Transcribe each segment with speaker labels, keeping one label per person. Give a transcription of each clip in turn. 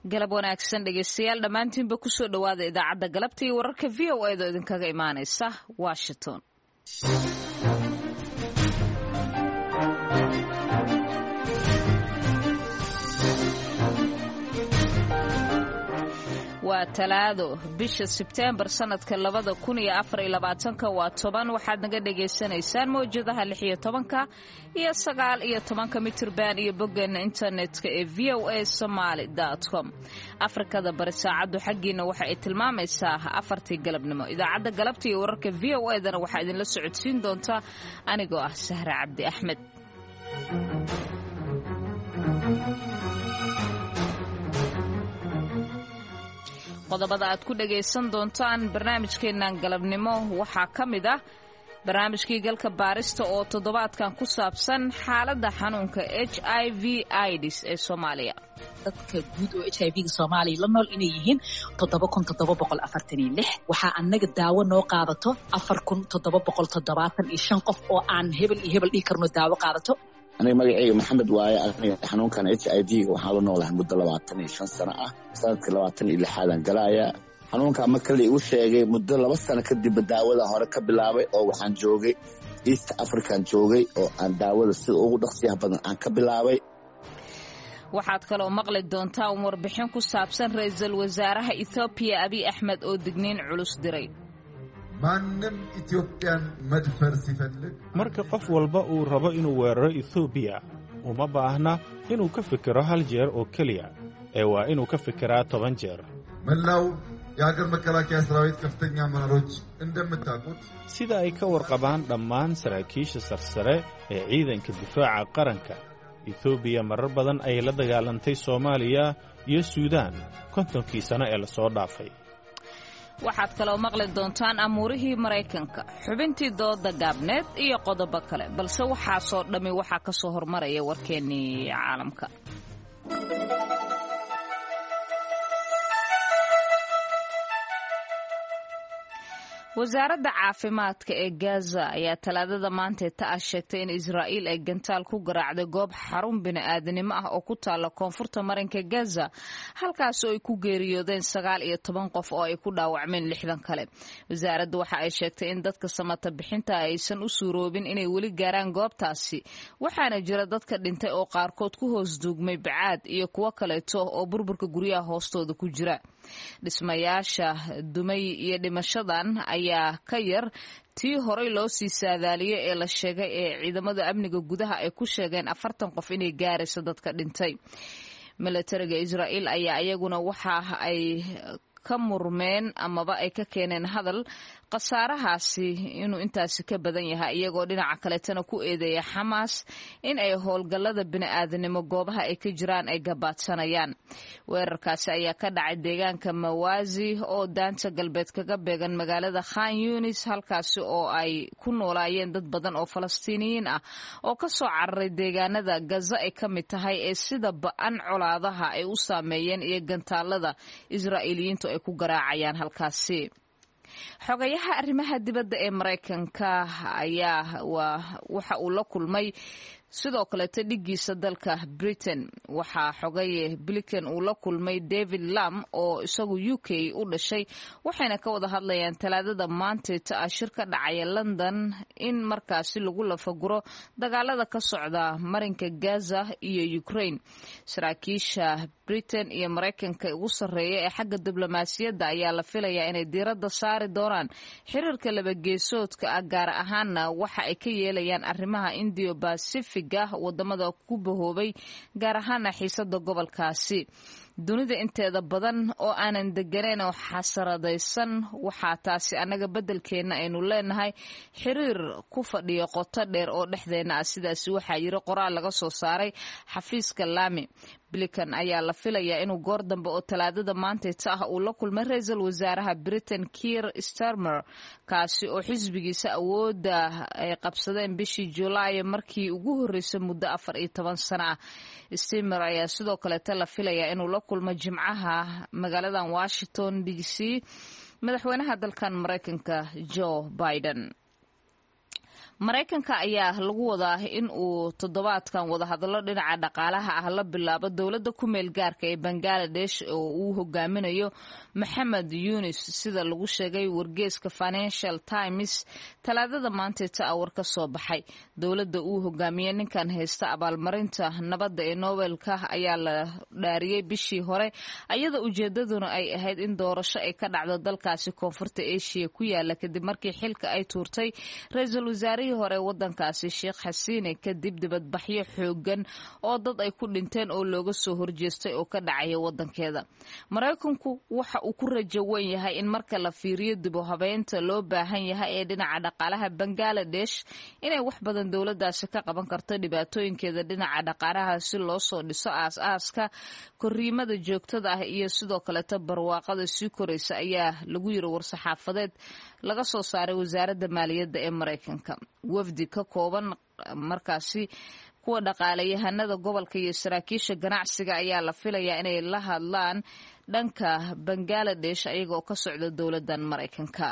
Speaker 1: galab wanaagsan dhegeystayaal dhammaantiinba kusoo dhowaada idaacadda galabta iyo wararka v o a da idinkaga imaanaysa Washington. waa talaado bisha Sebtembar sanadka 2024 waa 10 waxaad naga dhageysanaysaan mowjadaha 16 iyo 19 mitirban iyo boggeena internetka ee voasomali.com. Afrikada bari saacadu xaqiina waxa ay tilmaamaysaa 4 galabnimo. Idaacadda galabta iyo wararka VOA dana waxa idin la socodsiin doonta anigoo ah Sahra Cabdi Axmed. qodobada aad ku dhageysan doontaan barnaamijkeenan galabnimo waxaa ka mid ah barnaamijkii galka baarista oo toddobaadkan ku saabsan xaaladda xanuunka HIV/AIDS ee Soomaaliya.
Speaker 2: dadka guud oo HIV-ga Soomaaliya la nool inay yihiin 7746 waxa annaga daawo noo qaadato 4775 qof oo aan hebel iyo hebel dhigi karno daawo qaadato.
Speaker 3: aniga magacayga maxamed waaye aniga xanuunkan HIV waxaa la noolahay muddo 25 sano ah sanadka 26aan galaya xanuunka marka la igu sheegay muddo 2 sano kadib daawada hore ka bilaabay oo waxaan joogay East African joogay oo aan daawada sida ugu dhaqsiyaha badan aan ka bilaabay.
Speaker 1: waxaad kaloo maqli doontaa warbixin ku saabsan ra'iisul wasaaraha Ethiopia Abiy Ahmed oo digniin culus diray.
Speaker 4: maanim Ethiopian madfar siፈልግ
Speaker 5: marka qof walba uu rabo inuu weeraro Ethiopia uma baahna inuu ka fikiro hal jeer oo kaliya ee waa inuu ka fikiraa 10 jeer.
Speaker 4: መላው የሀገር መከላከያ ሰራዊት ከፍተኛ አመራሮች እንደምታውቁት
Speaker 5: sida ay ka warqabaan dhammaan saraakiisha sarsare ee ciidanka difaaca qaranka Ethiopia marar badan ay la dagaalantay Soomaaliya iyo Suudaan 50 sano ee la soo dhaafay.
Speaker 1: waxaad kaloo maqli doontaan amuurihii Mareykanka, xubintii dooda gaabneed iyo qodobo kale, balse waxaa soo dhami waxa ka soo hormaraya warkeennii caalamka. wasaaradda caafimaadka ee Gaza ayaa talaadada maanta sheegtay in Israa'iil ay gantaal ku garaacday goob xarun bini'aadanimo ah oo ku taala koonfurta marinka Gaza halkaas oo ay ku geeriyoodeen 19 qof oo ay ku dhaawacmeen 60 kale. wasaaraddu waxa ay sheegtay in dadka samata bixinta aysan u suuroobin inay weli gaaraan goobtaasi waxaana jira dadka dhintay oo qaarkood ku hoos duugmay bacaad iyo kuwa kaleeto oo burburka guryaha hoostooda ku jira. dhismayaasha dumay iyo dhimashadan ayaa ka yar tii horey loo sii saadaaliyay ee la sheegay ee ciidamada amniga gudaha ay ku sheegeen 40 qof inay gaarayso dadka dhintay. militariga Israa'iil ayaa iyaguna waxa ay ka murmeen amaba ay ka keeneen hadal qasaarahaasi inuu intaasi ka badan yahay iyagoo dhinaca kaleetana ku eedeeya Xamaas in ay howlgallada bini'aadanimo goobaha ay ka jiraan ay gabaadsanayaan. weerarkaasi ayaa ka dhacay deegaanka Mawazi oo daanta galbeed kaga beegan magaalada Khan Yunis halkaasi oo ay ku noolaayeen dad badan oo Falastiiniyiin ah oo ka soo cararay deegaanada Gaza ay ka mid tahay ee sida ba'an colaadaha ay u saameeyeen iyo gantaalada Israa'iiliyiintu ay ku garaacayaan halkaasi. xogayaha arrimaha dibadda ee Mareykanka ayaa waxa uu la kulmay sidoo kale dhigiisa dalka Britain. waxaa xogaye Blinken uu la kulmay David Lamb oo isagu UK u dhashay waxayna ka wada hadlayaan talaadada maanta shir ka dhacaya London in markaasi lagu lafaguro dagaalada ka socda marinka Gaza iyo Ukraine. saraakiisha Britain iyo Mareykanka ugu sareeya ee xagga diblomaasiyadda ayaa la filayaa inay diiradda saari doonaan xiriirka laba geesoodka ah gaar ahaanna waxa ay ka yeelayaan arrimaha Indo-Pacific wadamada ku bahoobay gaar ahaan xiisada gobolkaasi. dunida inteeda badan oo aanan deganeyn oo xasaradaysan waxaa taasi anaga bedelkeena aynu leenahay xiriir ku fadhiyo qoto dheer oo dhexdeena ah sidaas waxaa yiri qoraal laga soo saaray xafiiska Lamy. Blinken ayaa la filayaa inuu goor dambe oo talaadada maanta uu la kulmay ra'iisul wasaaraha Britain Keir Starmer kaasi oo xisbigiisa awoodda ay qabsadeen bishii July markii ugu horeysay muddo 14 sano ah. Starmer ayaa sidoo kale la filayaa inuu la kulmo Jimcaha magaalada Washington DC madaxweynaha dalkan Mareykanka Joe Biden. maraykanka ayaa lagu wadaa in uu toddobaadkan wadahadallo dhinaca dhaqaalaha ah la bilaabo dowladda ku meel gaarka ee bangaladesh oo uu hogaaminayo maxamed yunis sida lagu sheegay wargeeska Financial Times talaadada maanteeta awar ka soo baxay. Dowladda uu hogaamiye ninkan haysta abaalmarinta nabadda ee Nobelka ayaa la dhaariyay bishii hore ayada ujeedaduna ay ahayd in doorasho ay ka dhacdo dalkaasi koonfurta Asia ku yaala kadib markii xilka ay tuurtay ra'iisul wasaarihii hore wadankaasi Sheikh Hasina kadib dibadbaxyo xoogan oo dad ay ku dhinteen oo looga soo horjeestay oo ka dhacay wadankeeda. Maraykanku waxa uu ku rajo weyn yahay in marka la fiiriyo dib u habeynta loo baahan yahay ee dhinaca dhaqaalaha Bangladesh inay wax badan dowladdaasi ka qaban karto dhibaatooyinkeeda dhinaca dhaqaalaha si loo soo dhiso aas-aaska korriimada joogtada ah iyo sidoo kale barwaaqada sii koraysa ayaa lagu yiri war-saxaafadeed laga soo saaray wasaaradda maaliyadda ee Maraykanka. Wafdi ka kooban markaasi kuwa dhaqaalayahanada gobolka iyo saraakiisha ganacsiga ayaa la filayaa inay la hadlaan dhanka Bangladesh ayagoo ka socda dowladdan Maraykanka.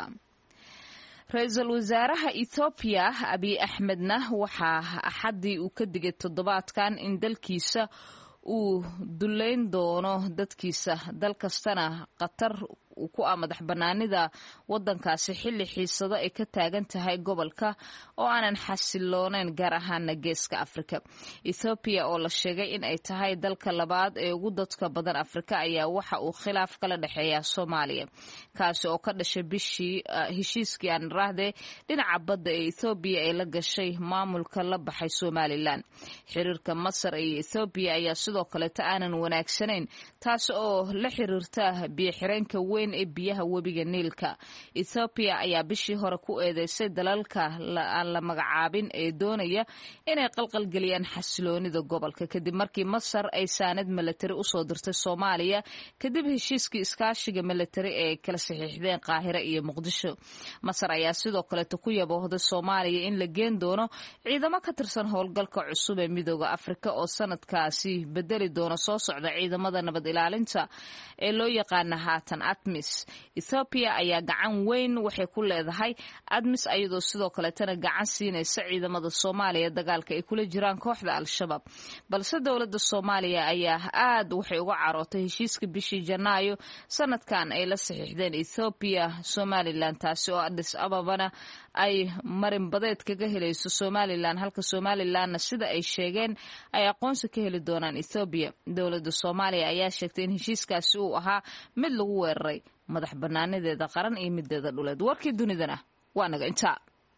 Speaker 1: Ra'iisul wasaaraha Ethiopia Abiy Ahmedna waxaa axadii uu ka digay toddobaadkan in dalkiisa uu duleyn doono dadkiisa dal kastana qatar ku madax banaanida wadankaasi xilli xiisado ay ka taagan tahay gobolka oo aanan xasiloonayn gaar ahaan geeska Afrika. Ethiopia oo la sheegay in ay tahay dalka labaad ee ugu dadka badan Afrika ayaa waxa uu khilaaf kala dhaxeeya Soomaaliya kaasi oo ka dhashay bishii heshiiskii aan raahday dhinaca badda ee Ethiopia ay la gashay maamulka la baxay Somaliland. Xiriirka Masar iyo Ethiopia ayaa sidoo kale aanan wanaagsanayn taas oo la xiriirta biyo xireenka weyn ee biyaha webiga Niilka. Ethiopia ayaa bishii hore ku eedeysay dalalka aan la magacaabin ee doonaya inay qalqalgeliyaan xasiloonida gobolka kadib markii Masar ay saanad military u soo dirtay Soomaaliya kadib heshiiskii iskaashiga military ee kala saxiixdeen Qaahira iyo Muqdisho. Masar ayaa sidoo kale ku yaboohday Soomaaliya in la geen doono ciidamo ka tirsan howlgalka cusub ee Midowga Afrika oo sanadkaasi bedeli doona soo socda ciidamada nabad ilaalinta ee loo yaqaan haatan ATMIS. Ethiopia ayaa gacan weyn waxay ku leedahay ATMIS ayadoo sidoo kale tana gacan siinaysa ciidamada Soomaaliya dagaalka ay kula jiraan kooxda Al-Shabaab. Balse dowladda Soomaaliya ayaa aad waxay uga carootay heshiiska bishii Janaayo sanadkan ay la saxiixdeen Ethiopia Somaliland taasi oo Addis Ababana ay marin badeed kaga helayso Somaliland halka Somalilandna sida ay sheegeen ay aqoonsi ka heli doonaan Ethiopia. Dowladda Soomaaliya ayaa sheegtay in heshiiskaasi uu ahaa mid lagu weeraray madax banaanadeeda qaran iyo mideeda dhuleed. Warkii dunidana waa naga intaa.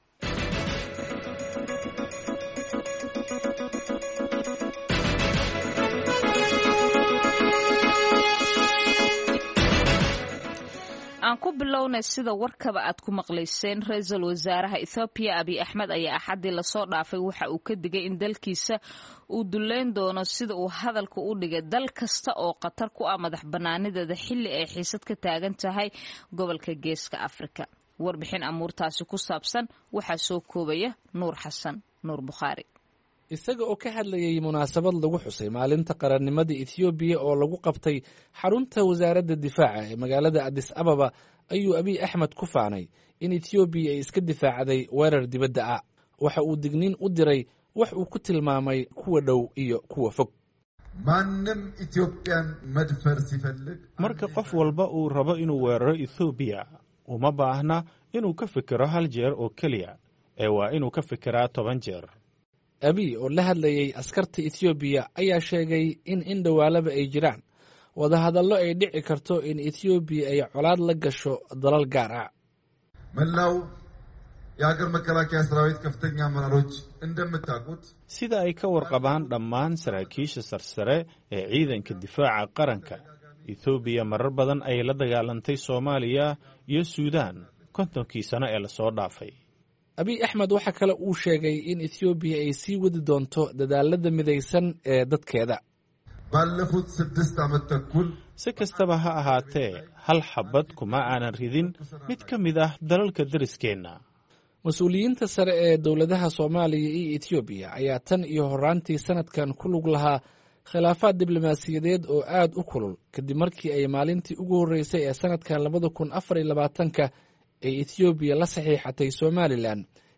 Speaker 1: aan ku bilownay sida warkaba aad ku maqlayseen ra'iisul wasaaraha Ethiopia Abiy Ahmed ayaa axadii la soo dhaafay waxa uu ka digay in dalkiisa uu duleyn doono sida uu hadalka u dhigay dal kasta oo qatar ku madax banaanideeda xilli ay xiisad ka taagan tahay gobolka geeska Afrika. Warbixin amuurtaasi ku saabsan waxa soo koobaya Nuur Xasan Nuur Bukhari.
Speaker 6: isaga oo ka hadlayay munaasabad lagu xusay maalinta qarannimada Ethiopia oo lagu qabtay xarunta wasaaradda difaaca ee magaalada Addis Ababa ayuu Abiy Ahmed ku faanay in Ethiopia ay iska difaacday weerar dibadda ah. Waxa uu digniin u diray wax uu ku tilmaamay kuwa dhow iyo kuwa fog.
Speaker 5: marka qof walba uu rabo inuu weeraro Ethiopia uma baahna inuu ka fikiro hal jeer oo kaliya ee waa inuu ka fikiraa 10 jeer.
Speaker 6: Abiy oo la hadlayay askarta Ethiopia ayaa sheegay in dhawaalaba ay jiraan wadahadallo ay dhici karto in Ethiopia ay colaad la gasho dalal gaar ah.
Speaker 5: sida ay ka warqabaan dhammaan saraakiisha sarsare ee ciidanka difaaca qaranka, Ethiopia marar badan ay la dagaalantay Soomaaliya iyo Suudaan 50 sano ee la soo dhaafay.
Speaker 6: Abiy Ahmed waxa kale uu sheegay in Ethiopia ay sii wadi doonto dadaalada midaysan ee dadkeeda.
Speaker 5: si kastaba ha ahaatee hal xabad kuma aanan ridin mid ka mid ah dalalka dariskeenna.
Speaker 6: Mas-uuliyiinta sare ee dowladaha Soomaaliya iyo Ethiopia ayaa tan iyo horaantii sanadkan ku lug lahaa khilaafaad diblomaasiyadeed oo aad u kulul kadib markii ay maalintii ugu horeysay ee sanadkan 2024 ay Ethiopia la saxiixatay Somaliland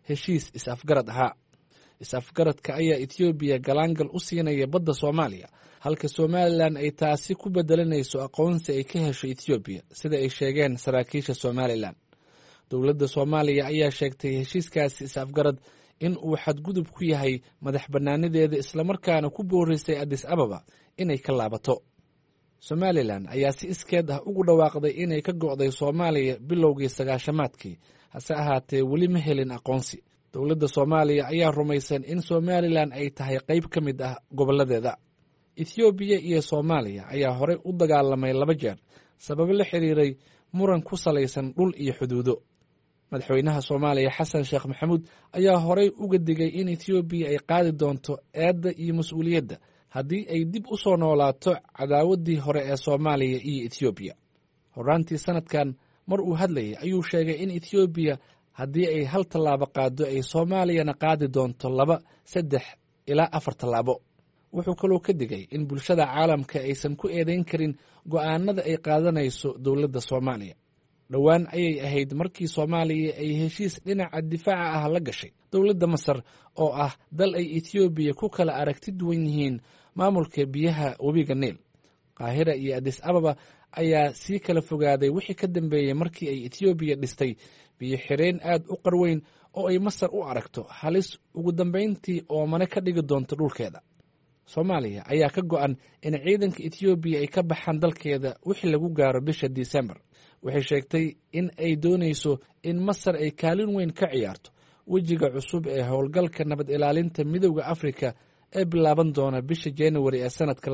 Speaker 6: heshiis is-afgarad ahaa. is-afgaradka ayaa Ethiopia galaangal u siinaya badda Soomaaliya, halka Somalilan ay taasi ku bedelanayso aqoonsi ay ka hesho Ethiopia, sida ay sheegeen saraakiisha Somalilan. Dowladda Soomaaliya ayaa sheegtay heshiiskaasi is-afgarad in uu xadgudub ku yahay madax bannaanideeda, islamarkaana ku boorisay Addis Ababa inay ka laabato. Somalilan ayaa si iskeed ah ugu dhawaaqday inay ka go'day Soomaaliya bilowgii 90-maadkii, hase ahaatee weli ma helin aqoonsi. Dowladda Soomaaliya ayaa rumaysan in Somalilan ay tahay qayb ka mid ah gobolladeeda. Ethiopia iyo Soomaaliya ayaa horey u dagaalamay 2 jeer sabab la xiriiray muran ku salaysan dhul iyo xuduudo. Madaxweynaha Soomaaliya Xasan Sheekh Maxamuud ayaa horey uga digay in Ethiopia ay qaadi doonto eedda iyo mas'uuliyadda haddii ay dib u soo noolaato cadaawaddii hore ee Soomaaliya iyo Ethiopia. Horaantii sanadkan mar uu hadlayay ayuu sheegay in Ethiopia haddii ay 1 tallaabo qaado ay Soomaaliyana qaadi doonto 2, 3 ilaa 4 tallaabo. Wuxuu kaloo ka digay in bulshada caalamka aysan ku eedayn karin go'aanada ay qaadanayso dowladda Soomaaliya. Dhowaan ayay ahayd markii Soomaaliya ay heshiis dhinaca difaaca ah la gashay dowladda Masar, oo ah dal ay Ethiopia ku kala aragti duwan yihiin maamulka biyaha webiga Niil. Qaahira iyo Addis Ababa ayaa sii kala fogaaday wixii ka dambeeyey markii ay Ethiopia dhistay biyo xireen aad u qarweyn oo ay Masar u aragto halis ugu dambeyntii oo mane ka dhigi doonto dhulkeeda. Soomaaliya ayaa ka go'an in ciidanka Ethiopia ay ka baxaan dalkeeda wixii lagu gaaro bisha December. Waxay sheegtay in ay doonayso in Masar ay kaalin weyn ka ciyaarto wejiga cusub ee howlgalka nabad ilaalinta Midowga Afrika ee bilaaban doona bisha January ee sanadka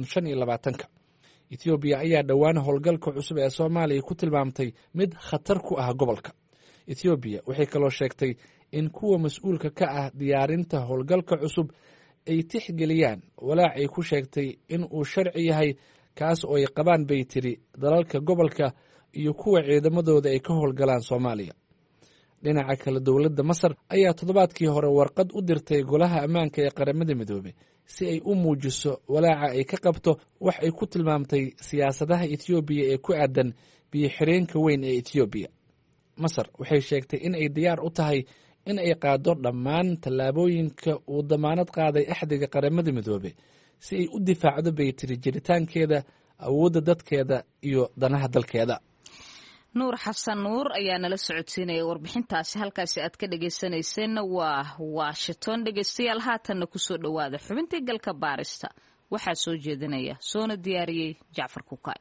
Speaker 6: 2025. Ethiopia ayaa dhowaan howlgalka cusub ee Soomaaliya ku tilmaamtay mid khatar ku ah gobolka. Ethiopia waxay kaloo sheegtay in kuwa mas'uulka ka ah diyaarinta howlgalka cusub ay tixgeliyaan walaac ay ku sheegtay in uu sharci yahay, kaas oo ay qabaan bay tiri dalalka gobolka iyo kuwa ciidamadooda ay ka howlgalaan Soomaaliya. Dhinaca kale, dowladda Masar ayaa toddobaadkii hore warqad u dirtay Golaha Ammaanka ee Qaramada Midoobay si ay u muujiso walaaca ay ka qabto wax ay ku tilmaamtay siyaasadaha Ethiopia ee ku aadan biyo xireenka weyn ee Ethiopia. Masar waxay sheegtay in ay diyaar u tahay in ay qaado dhammaan tallaabooyinka uu damaanad qaaday axdiga Qaramada Midoobay si ay u difaacdo bay tiri jiritaankeeda, awoodda dadkeeda iyo danaha dalkeeda.
Speaker 1: Nuur Xasan Nuur ayaa nala socodsiinaya warbixintaasi. Halkaasi aad ka dhageysanayseena waa Washington. Dhegeystayaal, haatanna ku soo dhowaada xubintii galka baarista. Waxaa soo jeedinaya soona diyaariyey Jacfar Kukaay.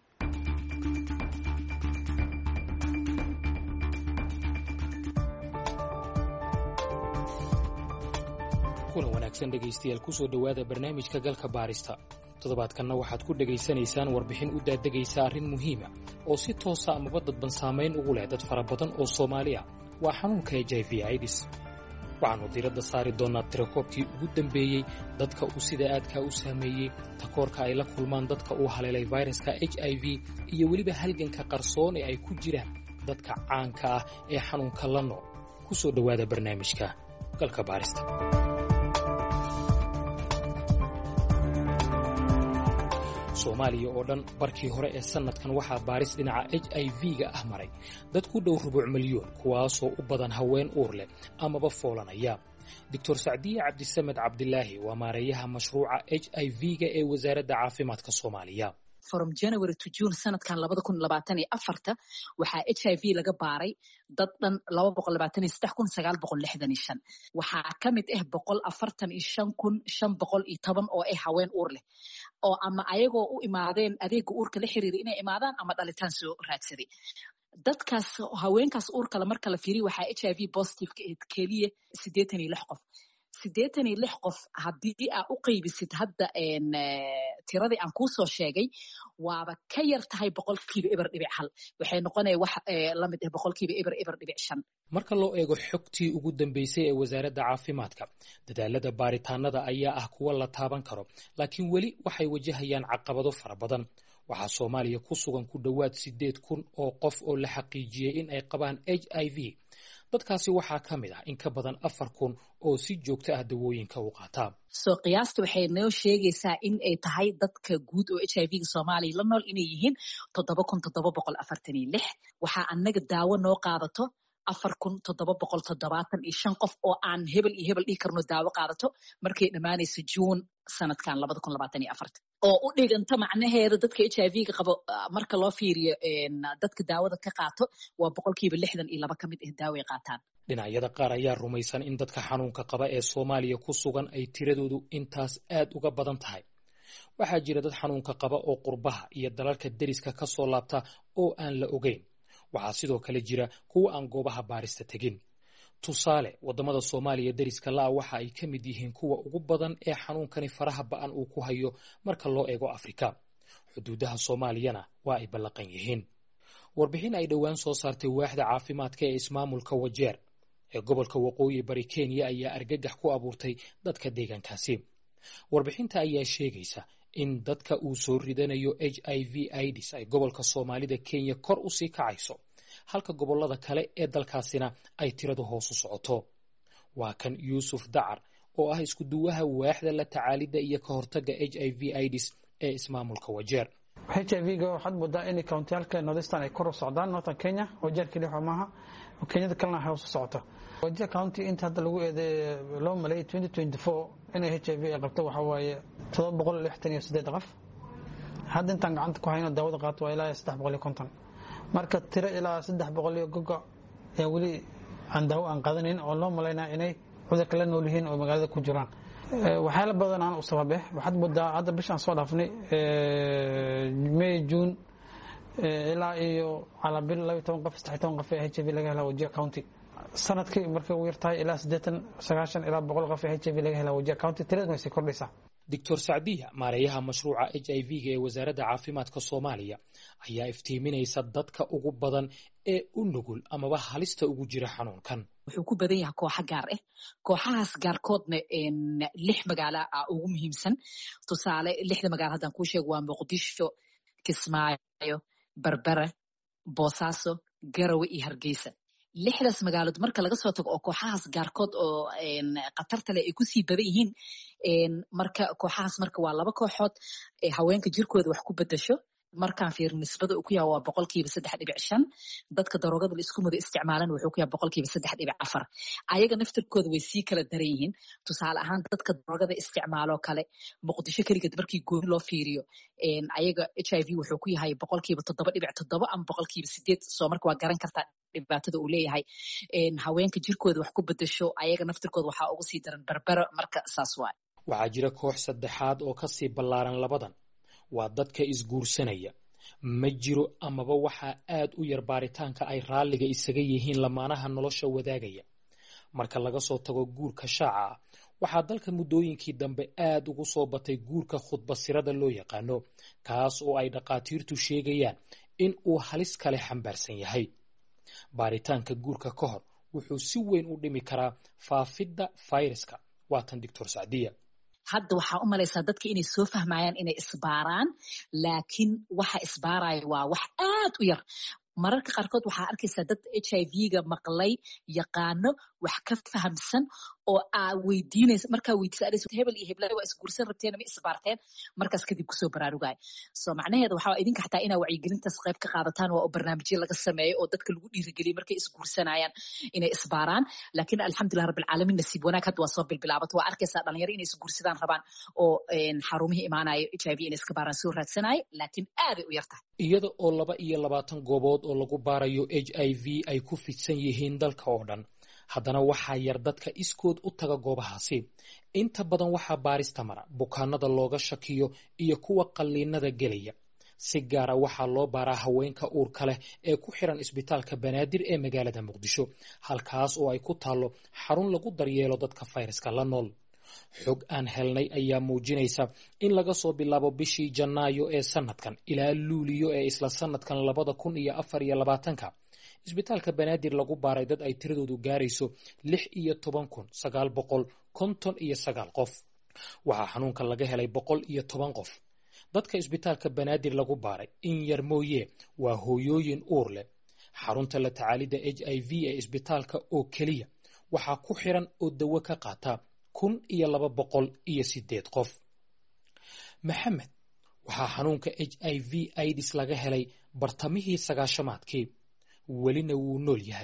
Speaker 7: kuna wanaagsan dhegaystayaal ku soo dhowaada barnaamijka galka baarista. Toddobaadkanna waxaad ku dhegaysanaysaan warbixin u daadegaysa arrin muhiima oo si toosa amaba dadban saamayn ugu leh dad fara badan oo Soomaali ah. Waa xanuunka HIV/AIDS. waxaannu diiradda saari doonnaa tirakoobkii ugu dambeeyey, dadka uu sida aadkaa u saameeyey, takoorka ay la kulmaan dadka uu haleelay fayraska HIV, iyo weliba halganka qarsoon ee ay ku jiraan dadka caanka ah ee xanuunka la nool. ku soo dhowaada barnaamijka galka baarista. Soomaaliya oo dhan barkii hore ee sanadkan waxaa baaris dhinaca HIV-ga ah maray dad ku dhow 2 milyan, kuwaasoo u badan haween uur leh amaba foolanaya. Dr. Sacdiye Cabdisamed Cabdilaahi waa maareeyaha mashruuca HIV-ga ee Wasaaradda Caafimaadka Soomaaliya.
Speaker 2: From January to June sanadkan 2024 waxaa HIV laga baaray dad dhan 223,965. waxaa ka mid ah 145,510 oo ah haween uur leh oo ama ayagoo u imaadeen adeega uurka la xiriira inay imaadaan ama dhalitaan soo raadsaday. dadkaas haweenkaas uurka la marka la fiiriyo waxaa HIV positive keliya 86 qof. 86 qof haddii aad u qaybisid hadda tiradii aan kuu soo sheegay waaba ka yar tahay 0.1%. waxay noqonaya wax la mid ah 0.1%.
Speaker 7: marka loo eego xogtii ugu dambeysay ee wasaaradda caafimaadka, dadaalada baaritaanada ayaa ah kuwa la taaban karo, laakiin weli waxay wajahayaan caqabado fara badan. waxaa Soomaaliya ku sugan ku dhowaad 8,000 oo qof oo la xaqiijiyey in ay qabaan HIV. dadkaasi waxaa ka mid ah in ka badan 4,000 oo si joogto ah dawooyinka u qaata.
Speaker 2: soo qiyaasta waxay noo sheegaysaa in ay tahay dadka guud oo HIV-ga Soomaaliya la nool inay yihiin 7,746. waxaa annaga daawo noo qaadato 4,775 qof oo aan hebel iyo hebel dhihi karno daawo qaadato markay dhammaanayso Juun sanadkan 2024 oo u dhiganta macnaheeda dadka HIV-ga qabo marka loo fiiriyo dadka daawada ka qaato waa 62% ka mid ah daawo ay qaataan.
Speaker 7: dhinacyada qaar ayaa rumaysan in dadka xanuunka qaba ee Soomaaliya ku sugan ay tiradoodu intaas aad uga badan tahay. waxaa jira dad xanuunka qaba oo qurbaha iyo dalalka deriska ka soo laabta oo aan la ogeyn. waxaa sidoo kale jira kuwa aan goobaha baarista tegin. tusaale, wadamada Soomaaliya deriska la waxa ay ka mid yihiin kuwa ugu badan ee xanuunkani faraha ba'an uu ku hayo marka loo eego Afrika. xuduudaha Soomaaliyana waa ay ballaqan yihiin. warbixin ay dhowaan soo saartay waaxda caafimaadka ee ismaamulka Wajeer ee gobolka Waqooyi Bari Kenya ayaa argagax ku abuurtay dadka deegaankaasi. warbixinta ayaa sheegaysa in dadka uu soo ridanayo HIV/AIDS ay gobolka Soomaalida Kenya kor u sii kacayso, halka gobolada kale ee dalkaasina ay tiradu hoos u socoto. waa kan Yuusuf Dacar oo ah isku duwaha waaxda la tacaalida iyo ka hortagga HIV/AIDS ee ismaamulka Wajeer.
Speaker 8: HIV-ga waxaad moodaa in countiyalka Northeastern ay kor u socdaan, Northern Kenya, Wajeer kaliya maaha, Kenyada kalena hoos u socoto. Wajeer County inta hadda lagu eeday loo malay 2024 inay HIV ay qabto waxa waaye 768 qof. hadda intaan gacanta ku hayno daawada qaato waa ilaa 350. marka tiro ilaa 300 gogo ee wali aan daawo aan qaadanin oo loo malaynaa inay cudurka la nool yihiin oo magaalada ku jiraan. waxyaalo badan aan u sababay waxaad moodaa hadda bishaan soo dhaafnay May June ilaa iyo ala bil 12 qof 13 qof ee HIV laga helay Wajeer County. sanadkii markay ugu yartahay ilaa 80 90 ilaa 100 qof ee HIV laga helay Wajeer County. tiradu way sii kordhaysaa.
Speaker 7: Dr. Sacdiya, maareeyaha mashruuca HIV-ga ee wasaaradda caafimaadka Soomaaliya, ayaa iftiiminaysa dadka ugu badan ee u nugul amaba halista ugu jira xanuunkan.
Speaker 2: wuxuu ku badan yahay kooxo gaar ah. kooxahaas gaarkoodna 6 magaalo ugu muhiimsan. tusaale 6 magaalo haddaan kuu sheego waa Muqdisho, Kismaayo, Berbera, Boosaaso, Garowe iyo Hargeysa. 6daas magaalood marka laga soo tago oo kooxahaas gaarkood oo qatarta leh ay ku sii badan yihiin, marka kooxahaas marka waa 2 kooxood ee haweenka jirkooda wax ku bedasho. markaan fiirin nisbada uu ku yahay waa 3.5%. dadka daroogada la isku mada isticmaalan wuxuu ku yahay 3.4%. ayaga naftirkooda way sii kala daran yihiin. tusaale ahaan dadka daroogada isticmaalo kale Muqdisho kaligeed markii gooni loo fiiriyo ayaga HIV wuxuu ku yahay 7.7 ama 8%. soo marka waa garan kartaa dhibaatada uu leeyahay. haweenka jirkooda wax ku bedasho ayaga naftirkooda waxaa ugu sii daran Berbera. marka saas waay.
Speaker 7: waxaa jira koox saddexaad oo ka sii ballaaran labadan. waa dadka isguursanaya. ma jiro amaba waxaa aad u yar baaritaanka ay raalliga isaga yihiin lamaanaha nolosha wadaagaya. marka laga soo tago guurka shaaca ah, waxaa dalka muddooyinkii dambe aad ugu soo batay guurka khudbasirada loo yaqaano, kaas oo ay dhaqaatiirtu sheegayaan in uu halis kale xambaarsan yahay. baaritaanka guurka ka hor wuxuu si weyn u dhimi karaa faafidda fayraska. waatan Dr. Sacdiya.
Speaker 2: hadda waxaa u malaysaa dadka inay soo fahmayaan inay isbaaraan, laakiin waxa isbaaraya waa wax aad u yar. mararka qaarkood waxaa arkaysaa dad HIV-ga maqlay, yaqaano, wax ka fahamsan oo weydiinaysa. markaa weydiisa hebel iyo heblaha waa isguursan rabteen ma isbaarteen, markaas kadib kusoo baraarugaya. soo macnaheeda waxaa idinka xataa inaa wacyigelintaas qayb ka qaadataan waa barnaamijyo laga sameeyo oo dadka lagu dhiirigeliyo markay isguursanayaan inay isbaaraan. laakiin alxamdulilah rabbil caalamiin nasiib wanaag hadda waa soo bilbilaabato. waa arkaysaa dhalinyaro inay isguursadaan rabaan oo xarumihii imaanayo HIV inay iska baaraan soo raadsanayo, laakiin aaday u yartahay.
Speaker 7: iyada oo 22 goobood oo lagu baarayo HIV ay ku fidsan yihiin dalka oo dhan, haddana waxaa yar dadka iskood u taga goobahaasi. inta badan waxaa baarista mara bukaanada looga shakiyo iyo kuwa qalliinada gelaya. si gaara waxaa loo baaraa haweenka uurka leh ee ku xiran isbitaalka Banaadir ee magaalada Muqdisho, halkaas oo ay ku taalo xarun lagu daryeelo dadka fayraska la nool. xog aan helnay ayaa muujinaysa in laga soo bilaabo bishii Janaayo ee sanadkan ilaa Luuliyo ee isla sanadkan 2024 isbitaalka Banaadir lagu baaray dad ay tiradoodu gaarayso 16,959 qof. waxaa xanuunka laga helay 110 qof. dadka isbitaalka Banaadir lagu baaray in yar mooye waa hooyooyin uur leh. xarunta la tacaalida HIV ee isbitaalka oo keliya waxaa ku xiran oo dawo ka qaata 1,208 qof. Maxamed waxaa xanuunka HIV/AIDS laga helay bartamihii 90-maadkii. welina wuu nool yahay,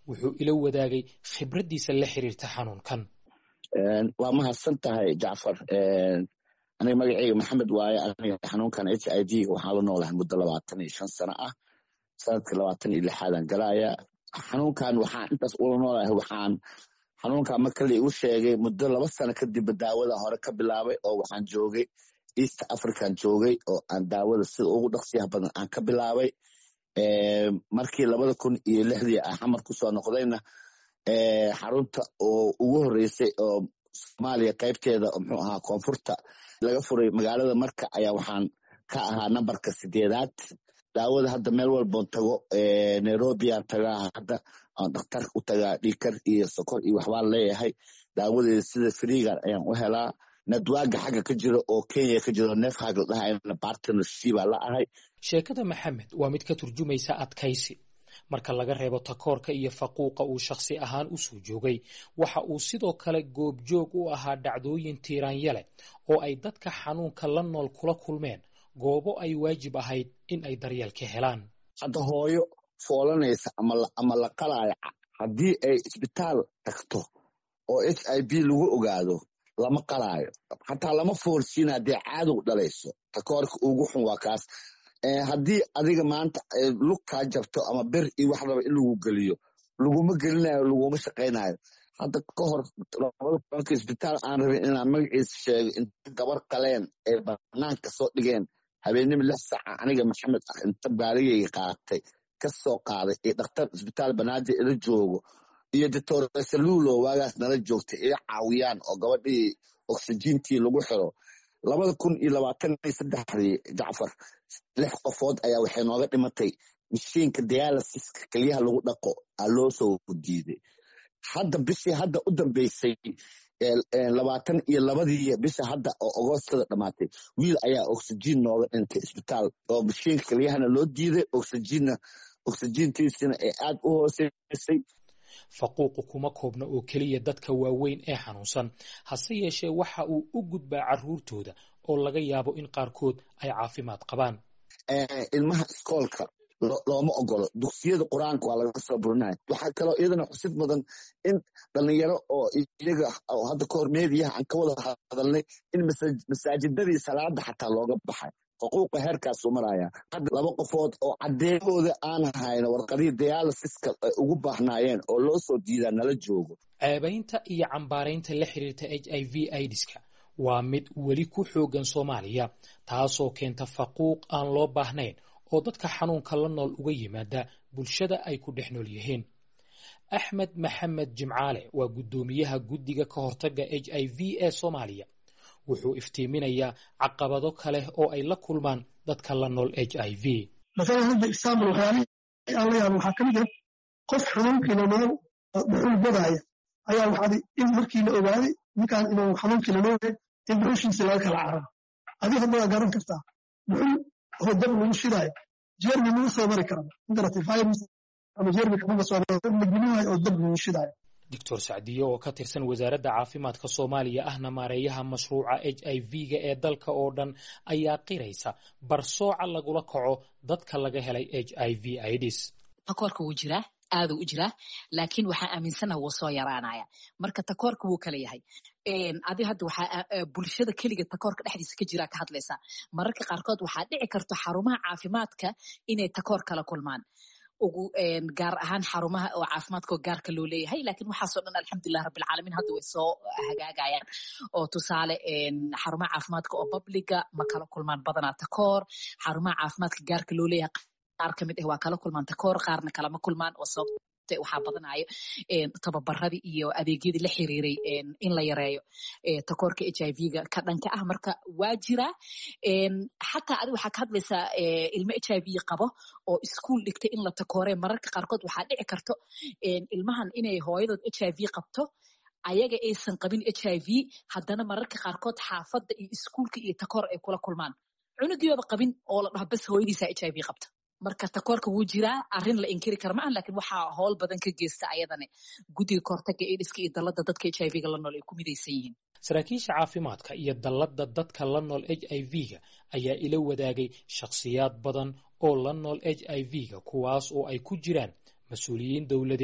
Speaker 7: wuxuu ila wadaagay khibraddiisa la xiriirta xanuunkan.
Speaker 3: waa mahadsan tahay jacfar. aniga magacayga maxamed waaye. aniga xanuunkan HIV waxaan la noolahay muddo 25 sano ah. sanadka 26aan galaya. xanuunkan waxaan intaas ula noolahay xanuunkan marka la igu sheegay muddo 2 sano kadib daawada hore ka bilaabay oo waxaan joogay East African joogay oo aan daawada sida ugu dhaqsiyaha badan aan ka bilaabay. markii 2006 aan xamar ku soo noqdayna xarunta oo ugu horeysay oo Soomaaliya qaybteeda muxuu ahaa koonfurta laga furay magaalada Marka ayaa waxaan ka ahaa nambarka 8aad. daawada hadda meel walboon tago Nairobi aan tagaa hadda aan dhakhtar u tagaa dhiikar iyo sokor iyo waxbaan leeyahay. daawadeeda sida freegan ayaan u helaa. nadwaaga xagga ka jira oo Kenya ka jiro neefhaaga la dhahayo partnership la ahay.
Speaker 7: sheekada Maxamed waa mid ka turjumaysa adkaysi. marka laga reebo takoorka iyo faquuqa uu shakhsi ahaan u soo joogay, waxa uu sidoo kale goobjoog u ahaa dhacdooyin tiiraanyale oo ay dadka xanuunka la nool kula kulmeen goobo ay waajib ahayd in ay daryeel ka helaan.
Speaker 3: hadda hooyo foolanaysa ama la qalaayo haddii ay isbitaal tagto oo HIV lagu ogaado lama qalaayo, xataa lama foolsiina haddii cadow dhalayso. takoorka ugu xun waa kaas. haddii adiga maanta lug kaa jabto ama ber iyo wax raba in lagu geliyo laguma gelinayo, laguma shaqaynayo. hadda ka hor isbitaal aan rabin inaan magaciisa sheego inta gabar qaleen ay banaanka soo dhigeen habeenimo 6 saaca aniga Maxamed ah inta baaligayga qaatay ka soo qaaday ee dhakhtar isbitaal Banaadir ila joogo iyo Dr. Salulo waagaas nala joogtay ee caawiyaan oo gabadhii oxygentii lagu xiro. 2023 Jacfar 6 qofood ayaa waxay nooga dhimatay mishiinka dialysiska kaliyaha lagu dhaqo loo soo diiday. hadda bishii hadda u dambeysay 22 bisha hadda oo Agoostada dhamaatay wiil ayaa oxygen nooga dhintay isbitaal oo mishiinka kaliyahana loo diiday oxygentiisina ay aad u hooseysay.
Speaker 7: faquuqu kuma koobna oo keliya dadka waaweyn ee xanuunsan, hase yeeshee waxa uu u gudbaa carruurtooda oo laga yaabo in qaarkood ay caafimaad qabaan.
Speaker 3: ilmaha iskoolka looma ogolo, dugsiyada qur-aanka waa laga soo burinaya. waxaa kaloo iyadana xusid mudan in dhalinyaro oo iyaga hadda kahor meediyaha aan ka wada hadalnay in masaajidadii salaada xataa looga baxay. xuquuqa heerkaasuu maraya. hadda 2 qofood oo caddeemooda aan hayno warqadihii dialysiska ay ugu baahnaayeen oo loo soo diidaa nala joogo.
Speaker 7: ceebaynta iyo cambaaraynta la xiriirta HIV AIDS-ka waa mid weli ku xoogan Soomaaliya, taasoo keenta faquuq aan loo baahnayn oo dadka xanuunka la nool uga yimaada bulshada ay ku dhex nool yihiin. Axmed Maxamed Jimcaale waa guddoomiyaha guddiga ka hortagga HIV ee Soomaaliya. wuxuu iftiiminayaa caqabado kale oo ay la kulmaan dadka la nool HIV.
Speaker 9: Masalan hadda example waxaa ka mid ah qof xanuunkii la nool dhuxul badaya ayaa waxaa in markii la ogaaday ninkaan inuu xanuunkii la nool in dhuxushiisa laga kala cararo. adiga hadda waa garan kartaa dhuxul oo dab lagu shidayo jeermi lagu soo mari kara intarati virus ama jeermi kaga soo mari oo dab lagu shidayo.
Speaker 7: Dr. Sacdiyo oo ka tirsan wasaaradda caafimaadka Soomaaliya ahna maareeyaha mashruuca HIV-ga ee dalka oo dhan ayaa qiraysa barsooca lagula kaco dadka laga helay HIV AIDS.
Speaker 2: takoorka wuu jiraa, aad u jiraa, laakiin waxaa aaminsanahay wuu soo yaraanaya. marka takoorka wuu kala yahay. adiga hadda waxaa bulshada keliga takoorka dhexdiisa ka jira ka hadlaysa. mararka qaarkood waxaa dhici karto xarumaha caafimaadka inay takoor kala kulmaan. gaar ahaan xarumaha oo caafimaadka gaarka loo leeyahay, laakiin waxaasoo dhan alxamdulilah rabbil caalamiin hadda way soo hagaagayaan. oo tusaale xarumaha caafimaadka oo publiga ma kala kulmaan badanaa takoor. xarumaha caafimaadka gaarka loo leeyahay qaar ka mid ah waa kala kulmaan takoor, qaarna kalama kulmaan oo sababta waxaa badanayo tababaradii iyo adeegyadii la xiriiray in la yareeyo takoorka HIV-ga ka dhanka ah. marka waa jira xataa adiga waxaa ka hadlaysaa ilmo HIV qabo oo iskuul dhigtay in la takooree. mararka qaarkood waxaa dhici karto ilmahan inay hooyadood HIV qabto ayaga aysan qabin HIV, haddana mararka qaarkood xaafadda iyo iskuulka iyo takoor ay kula kulmaan cunugiyooba qabin oo la dhaho bas hooyadiisa HIV qabta. marka takoorka wuu jiraa, arrin la inkiri kara maahan, laakiin waxaa howl badan ka geysta ayadana guddiga kahortagga AIDS-ka iyo dallada dadka HIV-ga la nool ay ku midaysan yihiin.
Speaker 7: saraakiisha caafimaadka iyo dallada dadka la nool HIV-ga ayaa ila wadaagay shakhsiyaad badan oo la nool HIV-ga, kuwaas oo ay ku jiraan mas-uuliyiin dowladeed,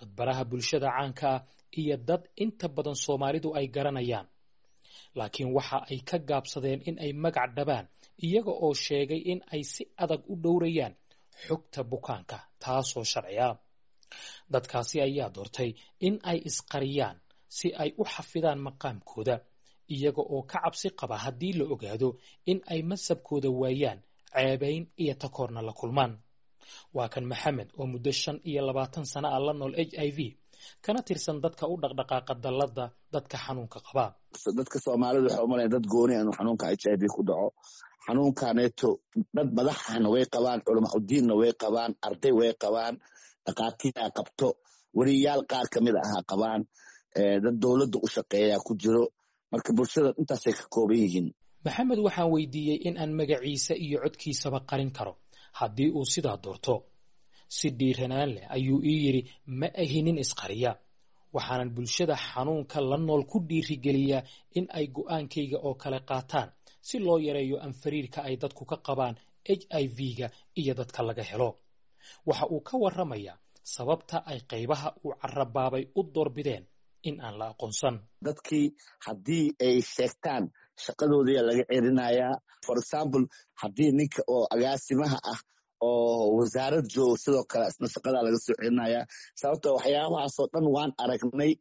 Speaker 7: dad baraha bulshada caanka ah iyo dad inta badan Soomaalidu ay garanayaan. Laakiin waxa ay ka gaabsadeen in ay magac dhabaan iyaga oo sheegay in ay si adag u dhowrayaan xogta bukaanka, taasoo sharci ah. Dadkaasi ayaa doortay in ay isqariyaan si ay u xafidaan maqaamkooda, iyaga oo ka cabsi qaba haddii la ogaado in ay masabkooda waayaan, ceebayn iyo takoorna la kulmaan. Waa kan Maxamed oo muddo 25 sano ah la nool HIV, kana tirsan dadka u dhaqdhaqaaqa dallada dadka xanuunka qaba.
Speaker 3: dadka Soomaalidu waxay u maleeyaan dad gooni ah xanuunka HIV ku dhaco. xanuunkaaneeto dad madaxana way qabaan, culamo diinna way qabaan, arday way qabaan, dhaqaatiir qabto, wariyaal qaar kamid ah qabaan, dad dawladda u shaqeeya ku jiro. marka bulshada intaasay ka kooban yihiin.
Speaker 7: Maxamed waxaan weydiiyey in aan magaciisa iyo codkiisaba qarin karo haddii uu sidaa doorto. Si dhiiranaan leh ayuu ii yiri, ma ahinin isqariya. waxaanan bulshada xanuunka la nool ku dhiirigeliyaa in ay go'aankayga oo kale qaataan si loo yareeyo anfariirka ay dadku ka qabaan HIV-ga iyo dadka laga helo. waxa uu ka warramayaa sababta ay qaybaha uu carabaabay u doorbideen in aan la aqoonsan.
Speaker 3: dadkii haddii ay sheegtaan shaqadoodii laga cerinayaa. for example, haddii ninka oo agaasimaha ah oo wasaarad joogo sidoo kale isna shaqada laga soo celinayaa. sababtoo waxyaabahaasoo dhan waan aragnay.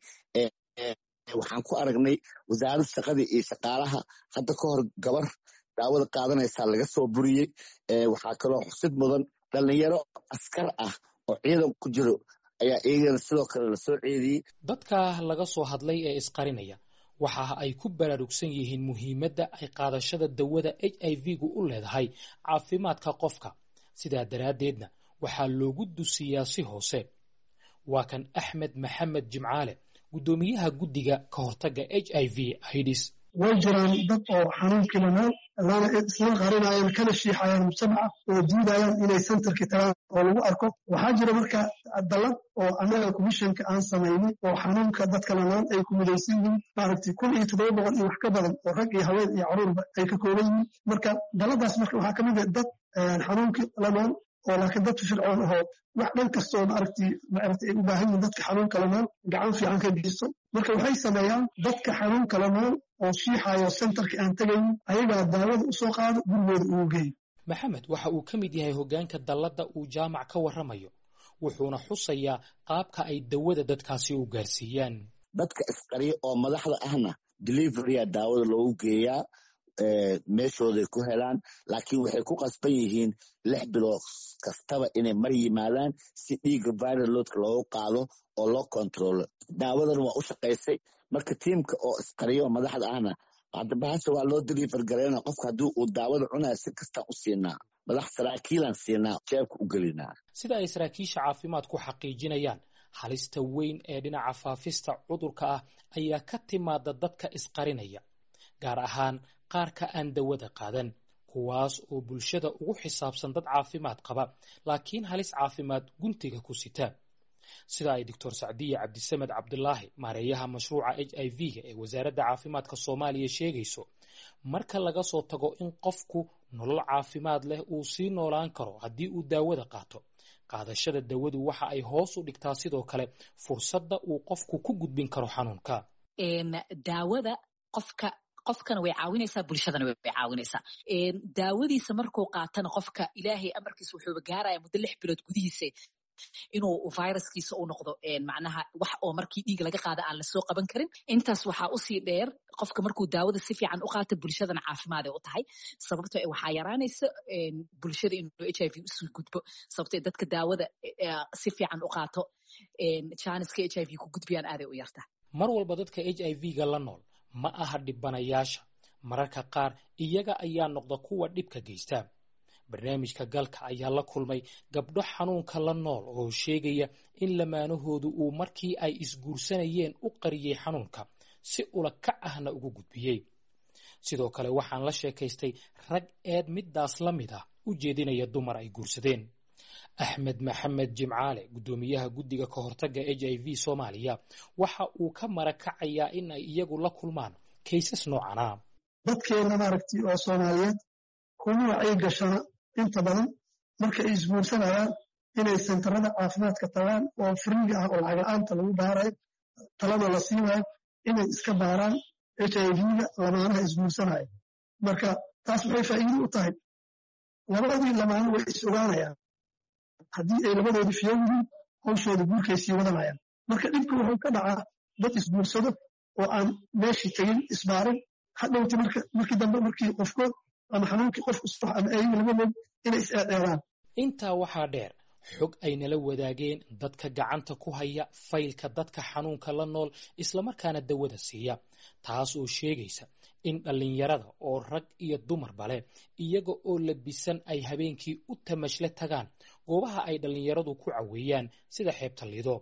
Speaker 3: waxaan ku aragnay wasaaradda shaqadii iyo shaqaalaha hadda ka hor gabar daawada qaadanaysaa laga soo buriyey. waxaa kaloo xusid mudan dhalinyaro askar ah oo ciidan ku jiro ayaa iyagana sidoo kale lasoo ceediyey.
Speaker 7: dadka laga soo hadlay ee isqarinaya waxa ay ku baraarugsan yihiin muhiimadda ay qaadashada dawada HIV-gu u leedahay caafimaadka qofka. sidaa daraaddeedna waxaa loogu dusiyaa si hoose. waa kan Axmed Maxamed Jimcaale, gudoomiyaha guddiga ka hortagga HIV/AIDS.
Speaker 9: way jiraan dad oo xanuunkii lanaal lana isla qarinayaan kana shiixayaan mujtamaca oo diidayaan inay centerki tagaan oo lagu arko. waxaa jira marka dalad oo annaga commissionka aan samaynay oo xanuunka dadka lanaan ay ku midaysan yihiin maaragtay 1700 iyo wax ka badan oo rag iyo haween iyo caruurba ay ka kooban yihiin. marka daladaas marka waxaa ka mid ah dad xanuunkii lanaan oo laakiin dad fircoon ahoo wax dhan kastoo maaragtay ay u baahan yihiin dadka xanuunka lanaan gacan fiican ka geysto. marka waxay sameeyaan dadka xanuunka lanaan oo shiixayo centerka aan tagayn ayagaa daawada u soo qaado gurigooda ugu geeyo.
Speaker 7: Maxamed waxa uu ka mid yahay hoggaanka dalladda uu jaamac ka warramayo, wuxuuna xusayaa qaabka ay dawada dadkaasi u gaarsiiyaan.
Speaker 3: dadka isqariya oo madaxda ahna deliverya daawada loogu geeyaa, meeshooday ku helaan. laakiin waxay ku qasban yihiin 6 bilood kastaba inay mar yimaadaan si dhiigga viral loadka loogu qaado oo loo kontrolo. daawadan waa u shaqaysay. marka tiimka oo isqariyo madaxda ahna hadda bahasha waa loo deliver gareyna. qofka haddii uu daawada cunayo si kasta u siinaa, madax saraakiilan siinaa, jeebka u gelinaa.
Speaker 7: sida ay saraakiisha caafimaadku xaqiijinayaan, halista weyn ee dhinaca faafista cudurka ah ayaa ka timaada dadka isqarinaya, gaar ahaan qaarka aan dawada qaadan, kuwaas oo bulshada ugu xisaabsan dad caafimaad qaba laakiin halis caafimaad guntiga ku sita. sida ay Dr. Sacdiye Cabdisamed Cabdulaahi, maareeyaha mashruuca HIV-ga ee wasaaradda caafimaadka Soomaaliya sheegayso, marka laga soo tago in qofku nolol caafimaad leh uu sii noolaan karo haddii uu daawada qaato, qaadashada dawadu waxa ay hoos u dhigtaa sidoo kale fursadda uu qofku ku gudbin karo xanuunka.
Speaker 2: daawada qofkana way caawinaysaa, bulshadana way caawinaysaa. daawadiisa markuu qaatana qofka ilaahay amarkiisa wuxuu gaaraya muddo 6 bilood gudihiisa inuu viruskiisa u noqdo macnaha wax oo markii dhiig laga qaada aan la soo qaban karin. intaas waxaa usii dheer qofka markuu daawada si fiican u qaato bulshadana caafimaad ay u tahay. sababtoo waxaa yaraanaysa bulshada inuu HIV usii gudbo. sababtoo dadka daawada si fiican u qaato jaaniska HIV ku gudbiyaan aaday u yarta.
Speaker 7: mar walba dadka HIV-ga la nool ma aha dhibanayaasha. mararka qaar iyaga ayaa noqda kuwa dhibka geysta. barnaamijka galka ayaa la kulmay gabdho xanuunka la nool oo sheegaya in lamaanahoodu uu markii ay isguursanayeen u qariyey xanuunka si ula kac ahna ugu gudbiyey. sidoo kale waxaan la sheekaystay rag eed midaas la mid ah u jeedinaya dumar ay guursadeen. Axmed Maxamed Jimcaale, gudoomiyaha guddiga ka hortagga HIV Soomaaliya, waxa uu ka marakacayaa in ay iyagu la kulmaan kaysas noocan ah.
Speaker 9: dadkeena maaragtay oo Soomaaliyeed kuma ay gashana inta badan marka ay isguursanayaan inay sentarada caafimaadka tagaan oo friiga ah oo lacag la-aanta lagu baarayo talada la siinayo inay iska baaraan HIV-ga lamaanaha isguursanaya. marka taas waxay faa'iido u tahay labadii lamaano way is ogaanayaan haddii ay labadoodii fiyo yihiin hawshooda guurkay sii wadanayaan. marka dhibka wuxuu ka dhacaa dad isguursado oo aan meeshii tegin isbaarin hadhowti markii dambe markii qofkood ama xanuunkii qofku sax ama ayaga labadood inay is eedeeraan.
Speaker 7: intaa waxaa dheer xog ay nala wadaageen dadka gacanta ku haya faylka dadka xanuunka la nool islamarkaana dawada siiya, taas oo sheegaysa in dhallinyarada oo rag iyo dumarba leh iyaga oo labisan ay habeenkii u tamashle tagaan goobaha ay dhallinyaradu ku caweeyaan sida xeebta Lido.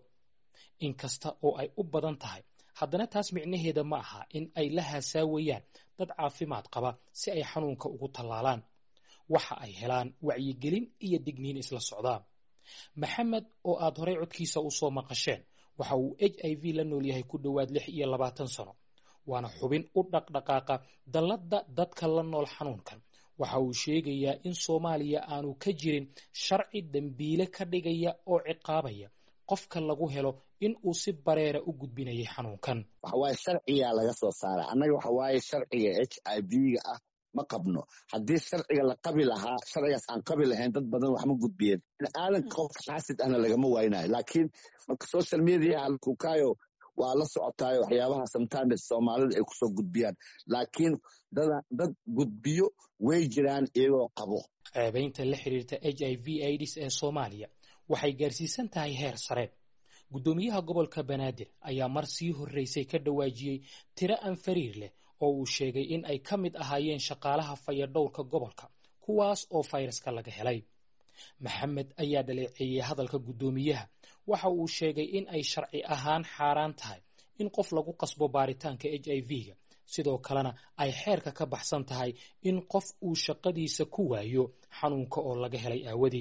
Speaker 7: inkasta oo ay u badan tahay, haddana taas micnaheeda ma aha in ay la haasaawayaan dad caafimaad qaba si ay xanuunka ugu tallaalaan. waxa ay helaan wacyigelin iyo digniin isla socdaa. maxamed oo aad horay codkiisa u soo maqasheen waxa uu HIV la nool yahay ku dhowaad 26 sano, waana xubin u dhaqdhaqaaqa dallada dadka la nool xanuunkan. waxa uu sheegayaa in Soomaaliya aanu ka jirin sharci dambiile ka dhigaya oo ciqaabaya qofka lagu helo in uu si bareera u gudbinayay xanuunkan.
Speaker 3: waxa waaye sharciga laga soo saaray. annaga waxa waaye sharciga HIV-ga ah ma qabno. haddii sharciga la qabi lahaa, sharcigaas aan qabi lahayn, dad badan wax ma gudbiyeen. aadanka qof xaasid ahna lagama waynayo. laakiin marka social media halkukaayo waa la socotaayo waxyaabaha sometimes Soomaalida ay kusoo gudbiyaan, laakiin dad gudbiyo way jiraan iyagoo qabo.
Speaker 7: ceebaynta la xiriirta HIV/AIDS ee Soomaaliya waxay gaarsiisan tahay heer sare. gudoomiyaha gobolka Banaadir ayaa mar sii horeysay ka dhawaajiyay tiro aan fariir leh oo uu sheegay in ay ka mid ahaayeen shaqaalaha fayadhowrka gobolka kuwaas oo fayraska laga helay. maxamed ayaa dhaleeceeyay hadalka gudoomiyaha. waxa uu sheegay in ay sharci ahaan xaaraan tahay in qof lagu qasbo baaritaanka HIV-ga, sidoo kalena ay xeerka ka baxsan tahay in qof uu shaqadiisa ku waayo xanuunka oo laga helay aawadii.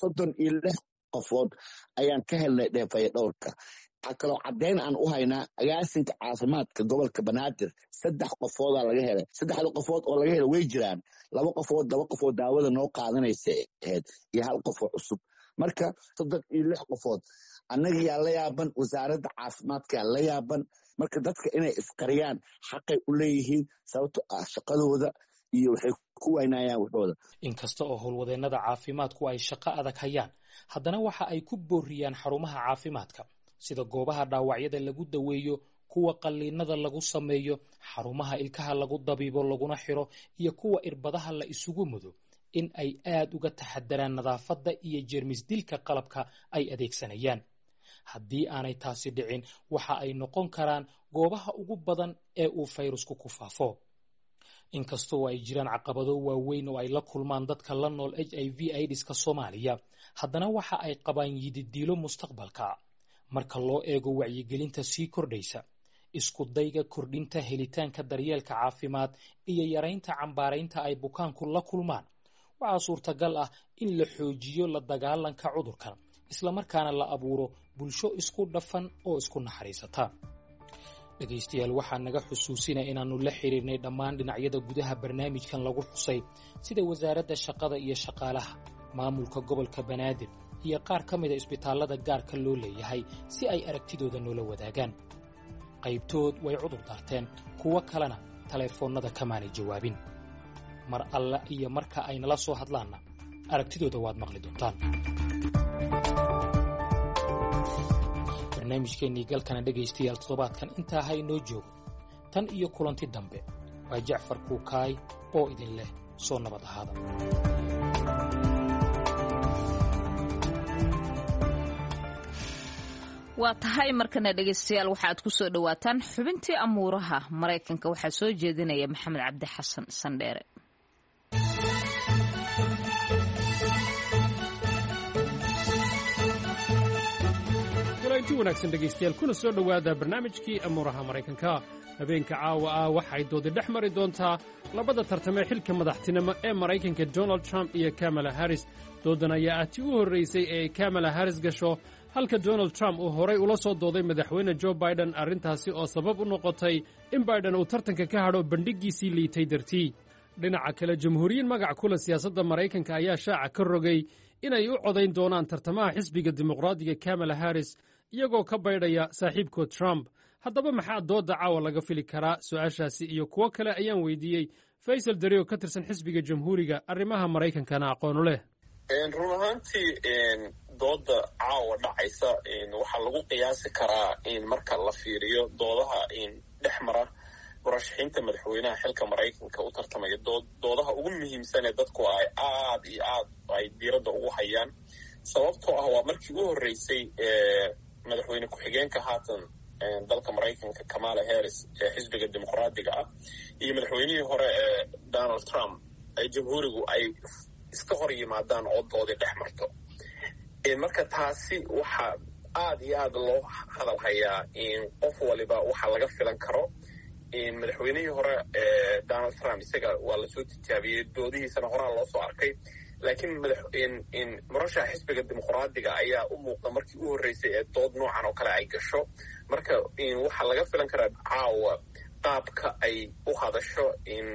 Speaker 3: 36 qofood ayaan ka helnay fayadhowrka. waxaa kaloo caddayn aan u haynaa agaasinka caafimaadka gobolka Banaadir 3 qofoodaa laga helay. 3 qofood oo laga helay way jiraan. 2 qofood daawada noo qaadanaysa ahayd iyo 1 qof oo cusub. marka 36 qofood annaga yaa la yaaban, wasaaradda caafimaadka yaa la yaaban. marka dadka inay isqariyaan xaqay u leeyihiin sababtoo ah shaqadooda iyo waxay ku waynayaan waxooda.
Speaker 7: inkasta oo howlwadeennada caafimaadku ay shaqo adag hayaan, haddana waxa ay ku booriyaan xarumaha caafimaadka sida goobaha dhaawacyada lagu daweeyo, kuwa qalliinada lagu sameeyo, xarumaha ilkaha lagu dabiibo laguna xiro, iyo kuwa irbadaha la isugu mudo in ay aad uga taxadaraan nadaafadda iyo jeermis dilka qalabka ay adeegsanayaan. haddii aanay taasi dhicin, waxa ay noqon karaan goobaha ugu badan ee uu fayrasku ku faafo. inkastoo ay jiraan caqabado waaweyn oo ay la kulmaan dadka la nool HIV/AIDS-ka Soomaaliya, haddana waxa ay qabaan yididiilo mustaqbalka. marka loo eego wacyigelinta sii kordhaysa, isku dayga kordhinta helitaanka daryeelka caafimaad iyo yaraynta cambaaraynta ay bukaanku la kulmaan, waxaa suurtagal ah in la xoojiyo la dagaalanka cudurkan, islamarkaana la abuuro bulsho isku dhafan oo isku naxariisata. dhegaystayaal, waxaa naga xusuusinaya inaannu la xiriirnay dhammaan dhinacyada gudaha barnaamijkan lagu xusay sida wasaaradda shaqada iyo shaqaalaha, maamulka gobolka Banaadir iyo qaar ka mida isbitaallada gaarka loo leeyahay si ay aragtidooda noola wadaagaan. qaybtood way cudur daarteen, kuwo kalena taleefoonnada kamaanay jawaabin. mar alla iyo marka ay nala soo hadlaanna aragtidooda waad maqli doontaan. barnaamijkeennii galkana dhegaystayaal toddobaadkan intaa ha inoo joogo. tan iyo kulanti dambe waa Jacfar Kuukaay oo idin leh soo nabad ahaada.
Speaker 1: waa tahay markana dhegaystayaal waxaad ku soo dhowaataan xubintii amuuraha Maraykanka. waxaa soo jeedinaya Maxamed Cabdi Xasan Sandheere.
Speaker 10: inti wanaagsan dhegaystayaal, kuna soo dhowaada barnaamijkii amuuraha Maraykanka. habeenka caawa ah waxay doodi dhex mari doontaa labada tartamee xilka madaxtinimo ee Maraykanka, Donald Trump iyo Kamala Harris. doodan ayaa ah tii u horraysay ee Kamala Harris gasho, halka Donald Trump uu horay ula soo dooday madaxweyne Joe Biden, arrintaasi oo sabab u noqotay in Biden uu tartanka ka hadho bandhiggiisii liitay dartii. dhinaca kale, jamhuuriyiin magac kula siyaasadda Maraykanka ayaa shaaca ka rogay inay u codayn doonaan tartamaha xisbiga dimuqraadiga kamala harris iyagoo ka baydhaya saaxiibkood trump. haddaba maxaa doodda caawa laga fili karaa? su-aashaasi iyo kuwo kale ayaan weydiiyey faysal dari oo ka tirsan xisbiga jamhuuriga arrimaha maraykankana aqoonu leh.
Speaker 11: run ahaantii dooda caawa dhacaysa waxaa lagu qiyaasi karaa marka la fiiriyo doodaha dhex mara murashaxiinta madaxweynaha xilka maraykanka u tartamaya doodaha ugu muhiimsan ee dadku ay aad iyo aad ay diiradda ugu hayaan. sababtoo ah waa markii u horreysay madaxweyne ku-xigeenka haatan dalka maraykanka kamala harris ee xisbiga dimuqraadiga ah iyo madaxweynihii hore ee donald trump ay jamhuurigu ay iska hor yimaadaan oo doodii dhex marto. marka taasi waxaa aad iyo aad loo hadal hayaa qof waliba waxa laga filan karo. madaxweynihii hore ee donald trump isaga waa lasoo tijaabiyey, doodihiisana horaa loo soo arkay, laakiin murashaxa xisbiga dimuqraadiga ayaa u muuqda markii u horreysay ee dood noocan oo kale ay gasho. marka waxaa laga filan karaa caawa qaabka ay u hadasho,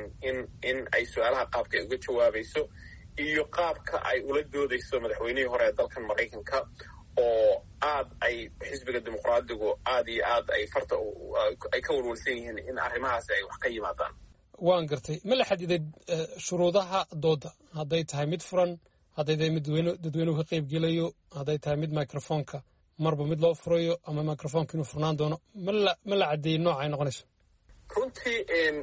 Speaker 11: in ay su-aalaha qaabka ay uga jawaabayso iyo qaabka ay ula doodayso madaxweynihii hore ee dalkan maraykanka oo aad ay xisbiga dimuqraadigu aad iyo aad ay farta ay ka walwalsan yihiin in arrimahaasi ay wax ka yimaadaan.
Speaker 10: waan gartay. ma la xadiday shuruudaha doodda, hadday tahay mid furan, hadday tahay mid dadweynuhu ka qayb gelayo, hadday tahay mid microfonka marba mid loo furayo ama microfonka inuu furnaan doono? ma la caddeeyey nooca ay noqonayso?
Speaker 11: runtii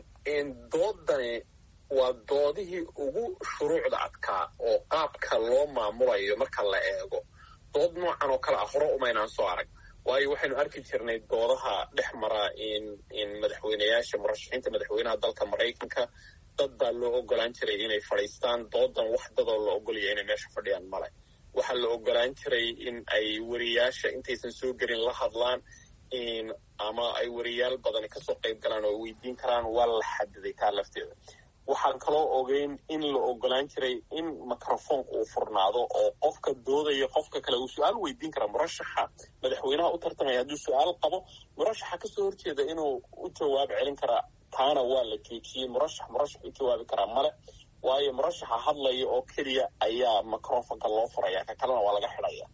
Speaker 11: doodani waa doodihii ugu shuruucda adkaa oo qaabka loo maamulayo marka la eego. dood noocan oo kale ah hore umaynaan soo arag, waayo waxaynu arki jirnay doodaha dhex mara madaxweyneyaasha murashaxiinta madaxweynaha dalka maraykanka. dad baa loo ogolaan jiray inay fadhiistaan. doodan wax dadoo la ogolaya inay meesha fadhiyaan male. waxaa la ogolaan jiray in ay wariyaasha intaysan soo gelin la hadlaan, ama ay wariyaal badani kasoo qayb galaan oo weydiin karaan. waa la xadiday taa lafteeda. waxaan kaloo ogeyn in la ogolaan jiray in microfonka uu furnaado oo qofka doodaya qofka kale uu su-aal weydiin kara. murashaxa madaxweynaha u tartamaya hadduu su-aal qabo, murashaxa kasoo horjeeda inuu u jawaab celin karaa. taana waa la joojiyey. murashax u jawaabi karaa male, waayo murashaxa hadlaya oo keliya ayaa microfonka loo furaya, ka kalena waa laga xidhaya.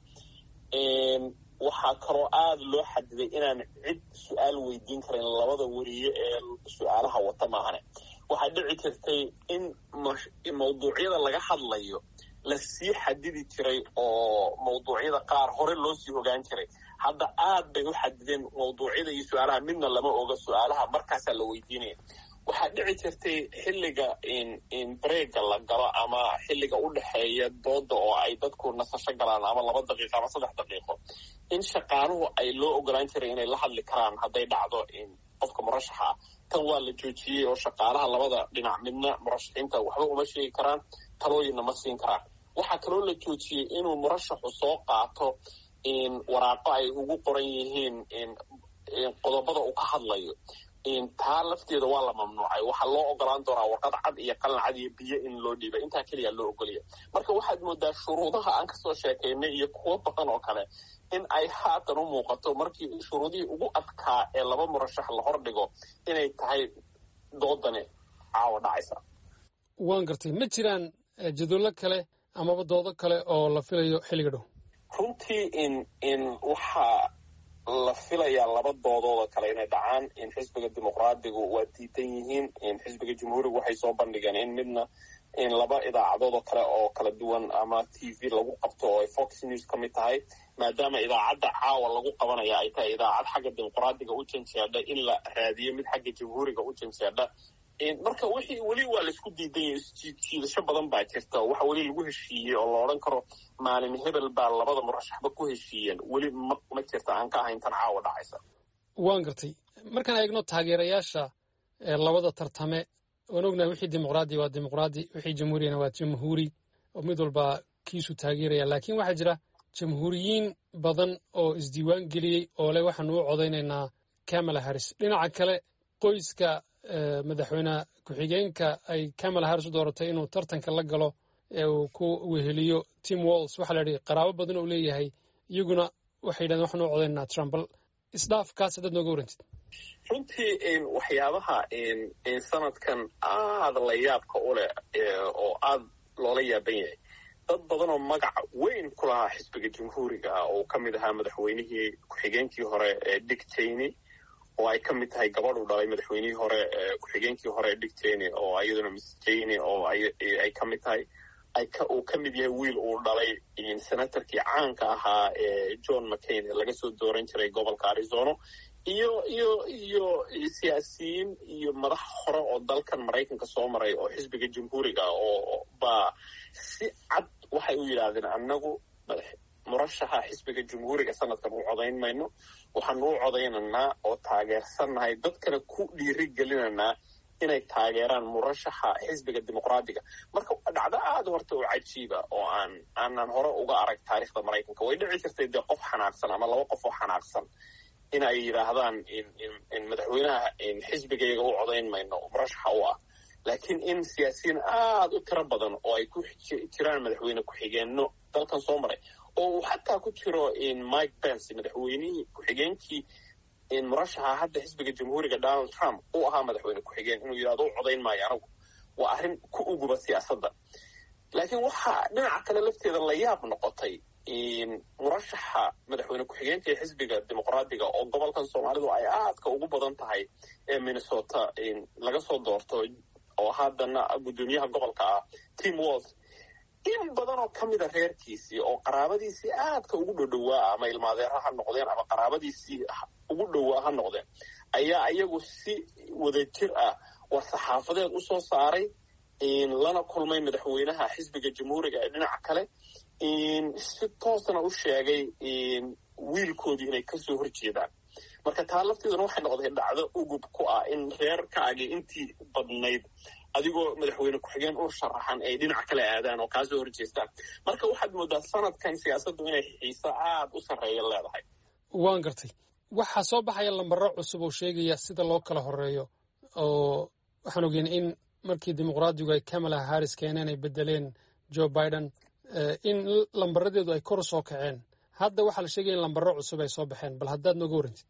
Speaker 11: waxaa kaloo aada loo xadiday inaan cid su-aal weydiin karin labada wariye ee su-aalaha wata maahane. waxaa dhici jirtay in mawduucyada laga hadlayo lasii xadidi jiray oo mawduucyada qaar hore loo sii ogaan jiray. hadda aad bay u xadideen mawduucyada iyo su-aalaha, midna lama oga. su-aalaha markaasaa la weydiinaya. waxaa dhici jirtay xilliga breega la galo ama xilliga u dhexeeya dooda oo ay dadku nasasho galaan ama 2 daqiiqo ama 3 daqiiqo, in shaqaaluhu ay loo ogolaan jiray inay la hadli karaan hadday dhacdo qofka murashaxa ah. tan waa la joojiyey oo shaqaalaha labada dhinac midna murashaxiinta waxba uma sheegi karaan, talooyinna ma siin karaan. waxaa kaloo la joojiyey inuu murashaxu soo qaato waraaqo ay ugu qoran yihiin qodobada uu ka hadlayo. taa lafteeda waa la mamnuucay. waxaa loo ogolaan doonaa warqad cad iyo qalin cad iyo biyo in loo dhiiba. intaa keliya loo ogolaya. marka waxaad moodaa shuruudaha aan kasoo sheekaynay iyo kuwo badan oo kale in ay haatan u muuqato markii shuruudihii ugu adkaa ee 2 murashax la hordhigo inay tahay doodani caawa dhacaysa.
Speaker 10: waan gartay. ma jiraan jadwallo kale amaba doodo kale oo la filayo xilliga dhow?
Speaker 11: runtii waxaa la filayaa 2 doodooda kale inay dhacaan. xisbiga dimuqraadigu waa diidan yihiin. xisbiga jamhuurigu waxay soo bandhigeen in midna 2 idaacadood oo kale oo kala duwan ama tv lagu qabto oo ay fox news ka mid tahay, maadaama idaacadda caawa lagu qabanaya ay tahay idaacad xagga dimuqraadiga u janjeedha, in la raadiyo mid xagga jamhuuriga u janjeedha. marka weli waa laisku diidan yahay. jiidasho badan baa jirta. waxa weli lagu heshiiyey oo la odhan karo maalin hebel baa 2 murashaxba ku heshiiyeen. weli ma jirta aan ka ahayn tan caawa dhacaysa.
Speaker 10: waan gartay. markaan eegno taageerayaasha 2 tartame, waan ognahay wixii dimuqraadi waa dimuqraadi, wixii jamhuuriyana waa jamhuuri, oo mid walba kiisu taageeraya. laakiin waxaa jira jamhuuriyiin badan oo isdiiwaan geliyey oo leh waxaanu u codaynaynaa kamala harris. dhinaca kale, qoyska madaxweyne ku-xigeenka ay kamala harris u dooratay inuu tartanka la galo ee uu ku weheliyo Tim Walz, waxaa la yidhi qaraabo badan uu leeyahay, iyaguna waxay yidhahdeen waxaanu u codaynaa Trump. bal isdhaafkaas haddaad nooga warantid.
Speaker 11: runtii waxyaabaha sanadkan aad la yaabka u leh oo aad loola yaaban yahay dad badan oo magac weyn ku lahaa xisbiga jamhuuriga ah oo ka mid ahaa madaxweynihii ku-xigeenkii hore ee Dick Cheney oo ay ka mid tahay gabadh uu dhalay madaxweynihii hore ku-xigeenkii hore Dick Cheney oo iyaduna Miss Cheney oo ay ka mid tahay uu ka mid yahay wiil uu dhalay senatorkii caanka ahaa ee John McCain ee laga soo dooran jiray gobolka Arizona iyo siyaasiyiin iyo madax hore oo dalkan Maraykanka soo maray oo xisbiga jamhuuriga oo baa si cad waxay u yidhaahdeen annagu murashaxa xisbiga jamhuuriga sanadkan u codayn mayno waxaan u codaynaynaa oo taageersannahay dadkana ku dhiirigelinanaa inay taageeraan murashaxa xisbiga dimuqraadiga marka dhacdo aad horta oo cajiiba oo aanan hore uga arag taariikhda Maraykanka way dhici jirtay dee qof xanaaqsan ama laba qof oo xanaaqsan in ay yidhaahdaan in madaxweynaha xisbigayga u codayn mayno murashaxa u ah laakiin in siyaasiyiin aad u tiro badan oo ay ku jiraan madaxweyne ku-xigeenno dalkan soo maray oo uu xataa ku jiro Mike Pence madaxweynihii ku-xigeenkii murashaxa hadda xisbiga jamhuuriga Donald Trump uu ahaa madaxweyne ku-xigeen inuu yidhahdo u codayn maayo anagu waa arrin ku uguba siyaasadda laakiin waxaa dhinaca kale lafteeda la yaab noqotay murashaxa madaxweyne ku-xigeenka ee xisbiga dimuqraadiga oo gobolkan Soomaalidu ay aadka ugu badan tahay ee Minnesota laga soo doorto oo haddana gudoomiyaha gobolka ah Tim Walz in badan oo ka mid a reerkiisii oo qaraabadiisii aadka ugu dhowaa ama ilmaadeera ha noqdeen ama qaraabadiisii ugu dhowaa ha noqdeen ayaa iyagu si wadajir ah war saxaafadeed u soo saaray lana kulmay madaxweynaha xisbiga jamhuuriga ee dhinaca kale si toosna u sheegay wiilkoodii inay kasoo horjeedaan marka taa lafteeduna waxay noqday dhacdo ugub ku ah in reerkaagii intii badnayd adigoo madaxweyne ku-xigeen u sharaxan ay dhinac kale aadaan oo kaasoo horjeestaan marka waxaad moodaa sanadkan siyaasaddu inay xiiso aad u sarreeya leedahay
Speaker 10: waan gartay waxaa soo baxaya lambaro cusub oo sheegaya sida loo kala horeeyo oo waxaan ogeyn in markii dimuqraadigu ay Kamala Harris keeneen ay bedeleen Joe Biden in lambaradeedu ay kor u soo kaceen hadda waxaa la sheegaya in lambaro cusub ay soo baxeen bal haddaad nooga warrantid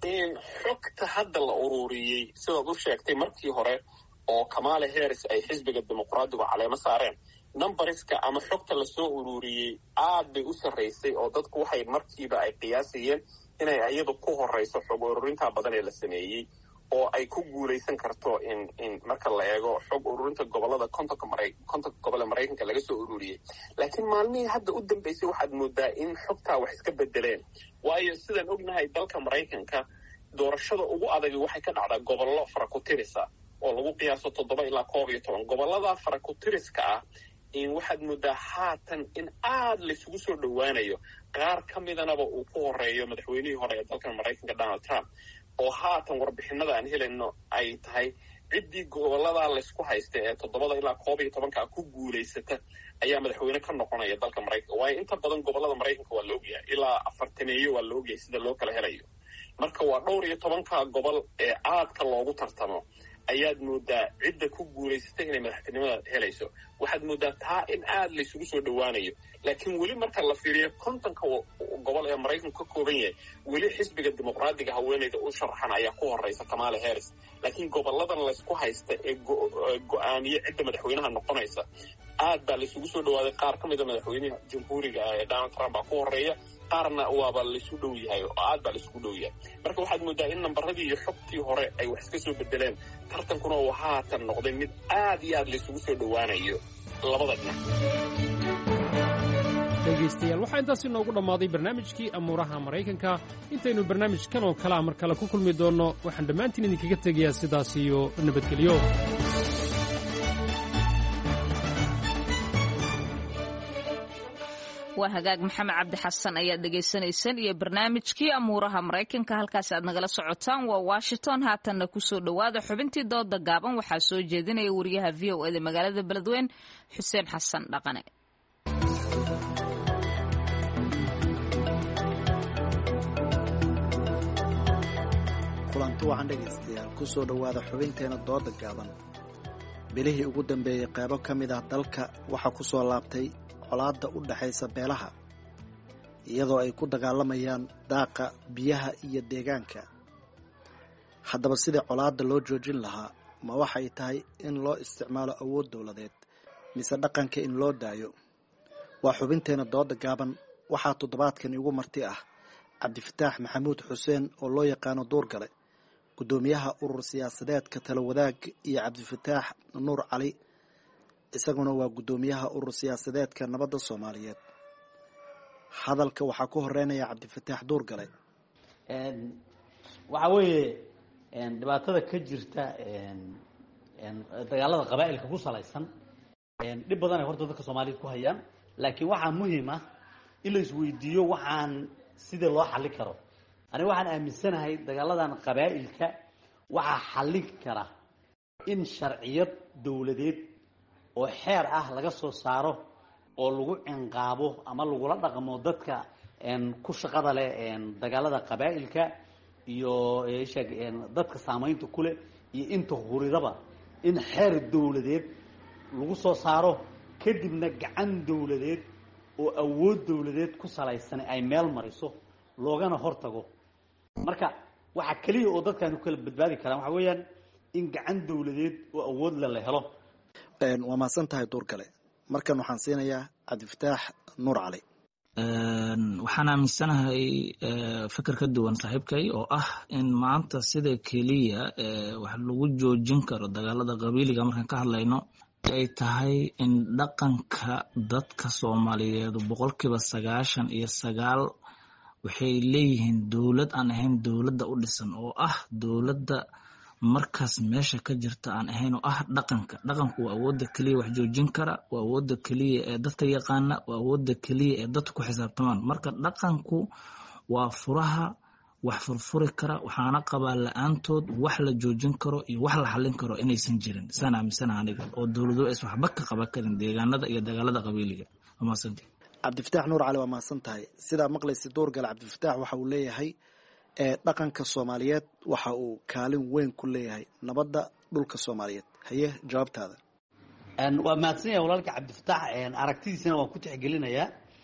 Speaker 11: xogta hadda la ururiyey sidaad u sheegtay markii hore oo Kamala Harris ay xisbiga dimuqraadigu caleemo saareen numbariska ama xogta la soo ururiyey aad bay u sarreysay oo dadku waxay markiiba ay qiyaasayeen inay iyadu ku horeyso xog ururinta badan ee la sameeyey oo ay ku guulaysan karto in marka la eego xog ururinta gobolada kontonka gobol ee Maraykanka laga soo ururiyey laakiin maalmihii hadda u dambeysay waxaad moodaa in xogtaa wax iska bedeleen waayo sidaan ognahay dalka Maraykanka doorashada ugu adag waxay ka dhacdaa gobollo farakutirisa oo lagu qiyaaso 7 ilaa 11 gobolada farakutiriska ah waxaad moodaa haatan in aad la isugu soo dhowaanayo qaar ka midanaba uu ku horeeyo madaxweynihii hore ee dalkan Maraykanka Donald Trump oo haatan warbixinada aan helayno ay tahay ciddii gobolada la isku haysta ee 7 ilaa 11 ku guulaysata ayaa madaxweyne ka noqonaya dalka Maraykanka waayo inta badan gobolada Maraykanka waa la ogyahay ilaa 40 waa la ogyahay sida loo kala helayo marka waa dhowr iyo 10 gobol ee aadka loogu tartamo ayaad moodaa cidda ku guulaysatay inay madaxtinimada helayso waxaad moodaa taa in aad la isugu soo dhowaanayo laakiin weli marka la fiiriyo kontonka gobol ee Maraykanka ka kooban yahay weli xisbiga dimuqraadiga haweeneyda u sharaxan ayaa ku horeysa Kamala Harris laakiin goboladan la isku haysta ee go'aamiye cidda madaxweynaha noqonaysa aad baa la isugu soo dhowaaday qaar ka mid a madaxweynaha jamhuuriga ee Donald Trump baa ku horeeya qaarna waaba la isu dhow yahay oo aad baa la isugu dhow yahay marka waxaad moodaa in nambaradii iyo xogtii hore ay wax iska soo bedeleen tartankuna uu haatan noqday mid aad iyo aad la isugu soo dhowaanayo labada dhinac
Speaker 10: dhegaystayaal waxaa intaas inoogu dhammaaday barnaamijkii amuuraha Maraykanka intaynu barnaamijkan oo kale mar kale ku kulmi doonno waxaan dhammaantiin idinkaga tegayaa sidaas iyo nabadgelyo
Speaker 1: waa hagaag maxamed cabdi xasan ayaad dhegaysanaysaan iyo barnaamijkii amuuraha Maraykanka halkaas aad nagala socotaan waa Washington haatanna ku soo dhowaada xubintii dooda gaaban waxaa soo jeedinaya wariyaha VOA ee magaalada Beledweyne Xuseen Xasan Dhaqane
Speaker 12: kulanti waxaan dhegaystayaal ku soo dhowaada xubinteena dooda gaaban bilihii ugu dambeeyey qaybo ka mid ah dalka waxaa ku soo laabtay colaadda u dhaxaysa beelaha iyadoo ay ku dagaalamayaan daaqa biyaha iyo deegaanka haddaba sidii colaadda loo joojin lahaa ma waxay tahay in loo isticmaalo awood dowladeed mise dhaqanka in loo daayo waa xubinteena dooda gaaban. waxaa toddobaadkan igu marti ah cabdifataax maxamuud xuseen oo loo yaqaano duurgale, guddoomiyaha urur siyaasadeedka tala wadaag, iyo cabdifataax nuur cali, isaguna waa guddoomiyaha urur siyaasadeedka nabadda soomaaliyeed. hadalka waxaa ku horeynaya cabdifataax duurgale.
Speaker 13: waxaa weeye dhibaatada ka jirta dagaalada qabaa'ilka ku salaysan dhib badan ay horta dadka soomaaliyeed ku hayaan, laakiin waxaa muhiim ah in la isweydiiyo waxaan sida loo xallin karo. aniga waxaan aaminsanahay dagaaladan qabaa'ilka waxaa xallin kara in sharciyad dowladeed oo xeer ah laga soo saaro oo lagu cinqaabo ama lagula dhaqmo dadka ku shaqada leh dagaalada qabaa'ilka iyo dadka saamaynta ku leh iyo inta huridaba in xeer dowladeed lagu soo saaro, kadibna gacan dowladeed oo awood dowladeed ku salaysan ay meel mariso loogana hortago. marka waxa kaliya oo dadkan ku kala badbaadi karaan waxa weeyaan in gacan dowladeed oo awood la helo.
Speaker 12: waa mahadsan tahay duurgale. markan waxaan siinayaa cabdifataax nuur cali.
Speaker 14: waxaan aaminsanahay fikir ka duwan saaxiibkay oo ah in maanta sida keliya wax lagu joojin karo dagaalada qabiiliga markaan ka hadlayno ay tahay in dhaqanka dadka Soomaaliyeed 99% waxay leeyihiin dowlad aan ahayn dowladda u dhisan oo ah dowladda markaas meesha ka jirta aan ahayn oo ah dhaqanku waa awoodda kaliya wax joojin kara, waa awoodda kaliya ee dadka yaqaana, waa awoodda kaliya ee dadku ku xisaabtamaan. marka dhaqanku waa furaha wax furfuri kara, waxaana qabaa la-aantood wax la joojin karo iyo wax la xallin karo inaysan jirin. saan aaminsanahay aniga oo dowladu aysan waxba ka qaban karin deegaanada iyo dagaalada qabiiliga. waa mahadsantahay.
Speaker 12: cabdifataax nuur cali waa mahadsan tahay. sidaa maqlaysa duurgale, cabdifataax waxa uu leeyahay dhaqanka Soomaaliyeed waxa uu kaalin weyn ku leeyahay nabadda dhulka Soomaaliyeed. haye jawaabtaada.
Speaker 13: waa mahadsan yahay walaalka cabdifataax, aragtidiisana waan ku tixgelinayaa.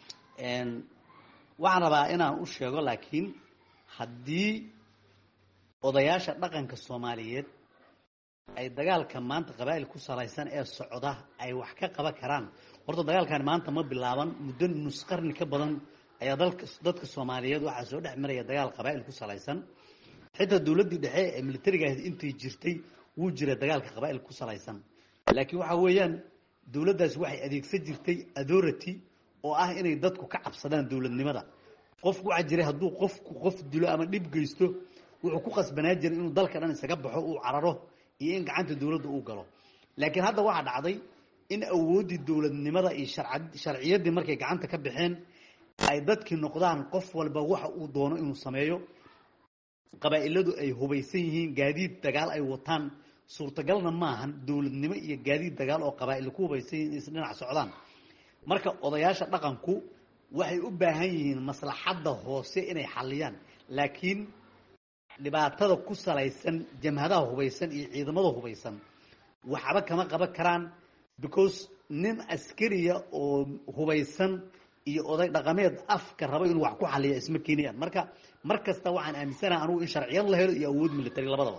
Speaker 13: waxaan rabaa inaan u sheego laakiin haddii odayaasha dhaqanka Soomaaliyeed ay dagaalka maanta qabaa'il ku salaysan ee socda ay wax ka qaban karaan, horta dagaalkan maanta ma bilaaban, muddo nus qarni ka badan ayaa dadka Soomaaliyeed waxaa soo dhex maraya dagaal qabaa'il ku salaysan. xitaa dowladdii dhexe ee militariga ahayd intay jirtay wuu jiray dagaalka qabaa'il ku salaysan, laakiin waxa weeyaan dowladdaasi waxay adeegsan jirtay authority oo ah inay dadku ka cabsadaan dowladnimada. qofku waxaa jiray hadduu qof dilo ama dhib geysto wuxuu ku qasbanaa jiray inuu dalka dhan isaga baxo, uu cararo iyo in gacanta dowladda uu galo. laakiin hadda waxaa dhacday in awooddii dowladnimada iyo sharciyaddii markay gacanta ka baxeen ay dadkii noqdaan qof walba waxa uu doono inuu sameeyo. qabaa'iladu ay hubaysan yihiin, gaadiid dagaal ay wataan, suurtagalna maahan dowladnimo iyo gaadiid dagaal oo qabaa'il ku hubaysan yihiin is dhinac socdaan. marka odayaasha dhaqanku waxay u baahan yihiin maslaxadda hoose inay xalliyaan, laakiin dhibaatada ku salaysan jamhadaha hubaysan iyo ciidamada hubaysan waxba kama qaban karaan, because nin askariya oo hubaysan iyo oday dhaqameed afka raba inuu wax ku xalliya isma keenayaan. marka mar kasta waxaan aaminsanahay anugu in sharciyad la helo iyo awood military labadaba.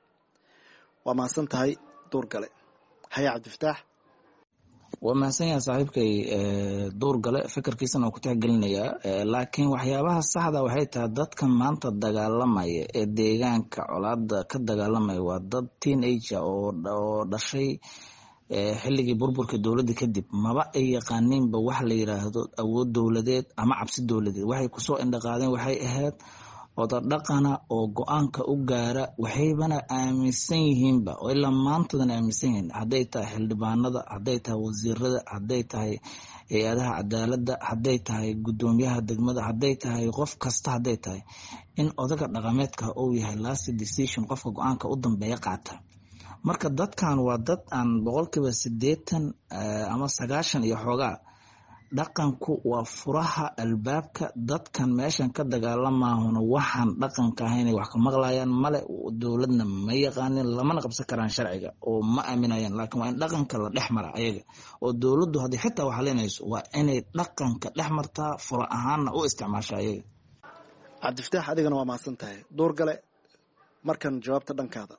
Speaker 12: waa mahadsan tahay duurgale. haya cabdifataax.
Speaker 14: waa mahadsan yahay saaxiibkay duurgale, fikirkiisana waa ku tixgelinayaa. laakiin waxyaabaha saxda waxay tahay dadkan maanta dagaalamaya ee deegaanka colaada ka dagaalamaya waa dad teenager oo dhashay xilligii burburka dowladda kadib. maba ay yaqaaniinba wax la yiraahdo awood dowladeed ama cabsi dowladeed. waxay kusoo indhaqaadeen waxay ahayd oda dhaqana oo go-aanka u gaara, waxaybana aaminsan yihiinba oo ilaa maantadan aaminsan yihiin, hadday tahay xildhibaanada, hadday tahay wasiirada, hadday tahay hay-adaha cadaaladda, hadday tahay guddoomiyaha degmada, hadday tahay qof kasta, hadday tahay in odaga dhaqameedka uu yahay last decision, qofka go-aanka u dambeeya qaata. marka dadkan waa dad aan 80% ama 90 iyo xoogaa. dhaqanku waa furaha albaabka. dadkan meeshan ka dagaalamaahuna waxaan dhaqanka ahayn wax ka maqlayaan male, dowladna ma yaqaanin, lamana qabsan karaan sharciga oo ma aaminayaan. laakiin waa in dhaqanka la dhex mara ayaga, oo dowladdu haddii xitaa wax leenayso waa inay dhaqanka dhex martaa, fura ahaanna u isticmaasha ayaga.
Speaker 12: cabdifataax adigana waa mahadsan tahay. duurgale, markan jawaabta dhankaada.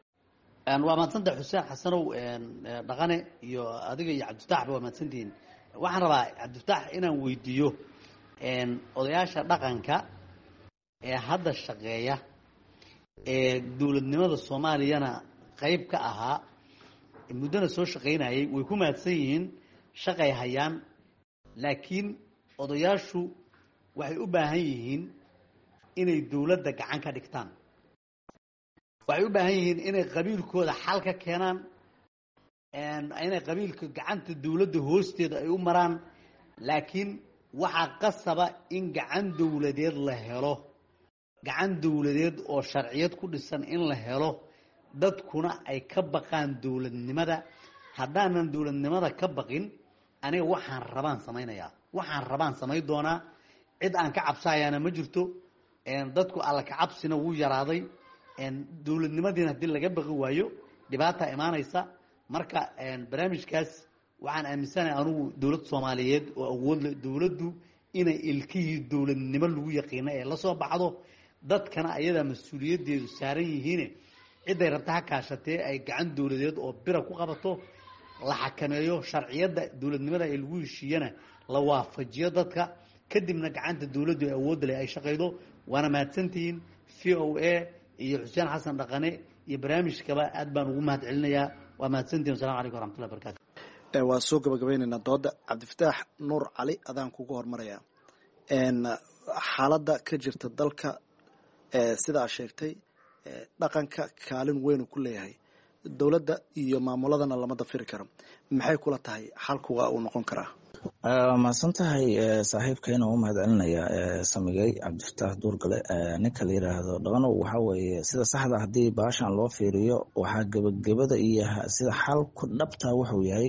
Speaker 13: waa mahadsantahay xuseen xasanow dhaqane iyo adiga iyo cabdifataaxba waa mahadsantihiin. waxaan rabaa cabdifataax inaan weydiiyo odayaasha dhaqanka ee hadda shaqeeya ee dowladnimada soomaaliyana qayb ka ahaa muddana soo shaqaynayay way ku mahadsan yihiin shaqay hayaan laakiin odayaashu waxay u baahan yihiin inay dowladda gacan ka dhigtaan waxay u baahan yihiin inay qabiilkooda xal ka keenaan inay qabiilka gacanta dowladda hoosteeda ay u maraan laakiin waxaa qasaba in gacan dowladeed la helo gacan dowladeed oo sharciyad ku dhisan in la helo dadkuna ay ka baqaan dowladnimada haddaanan dowladnimada ka baqin aniga waxaan rabaan samaynayaa waxaan rabaan samayn doonaa cid aan ka cabsayaana ma jirto dadku alla ka cabsina wuu yaraaday dowladnimadiina haddii laga baqi waayo dhibaataa imaanaysa marka barnaamijkaas waxaan aaminsanahay anugu dowlad soomaaliyeed oo awood leh dowladdu inay ilkihii dowladnimo lagu yaqiina ee la soo baxdo dadkana ayadaa mas-uuliyaddeedu saaran yihiine cidday rabta ha kaashatee ay gacan dowladeed oo bira ku qabato la xakameeyo sharciyadda dowladnimada ee lagu heshiiyana la waafajiyo dadka kadibna gacanta dowladdu ee awoodda leh ay shaqaydo waana mahadsantihiin v o a iyo xuseen xasan dhaqane iyo barnaamijkaba aad baan ugu mahad celinayaa waa mahadsantihin wasalamu calaykum waraxmatullahi barakatu
Speaker 12: waa soo gabagabaynaynaa dooda cabdifataax nuur cali adaan kugu hormarayaa xaaladda ka jirta dalka sida aad sheegtay dhaqanka kaalin weynu ku leeyahay dowladda iyo maamuladana lama dafiri karo maxay kula tahay xalku waa uu noqon karaa
Speaker 14: waa mahadsan tahay saaxiibkayna u mahad celinaya samigay cabdifataax duurgale ninka la yiraahdo dhaqanow waxaa weeye sida saxda haddii baashan loo fiiriyo waxaa gebagabada iyo sida xalku dhabtaa wuxuu yahay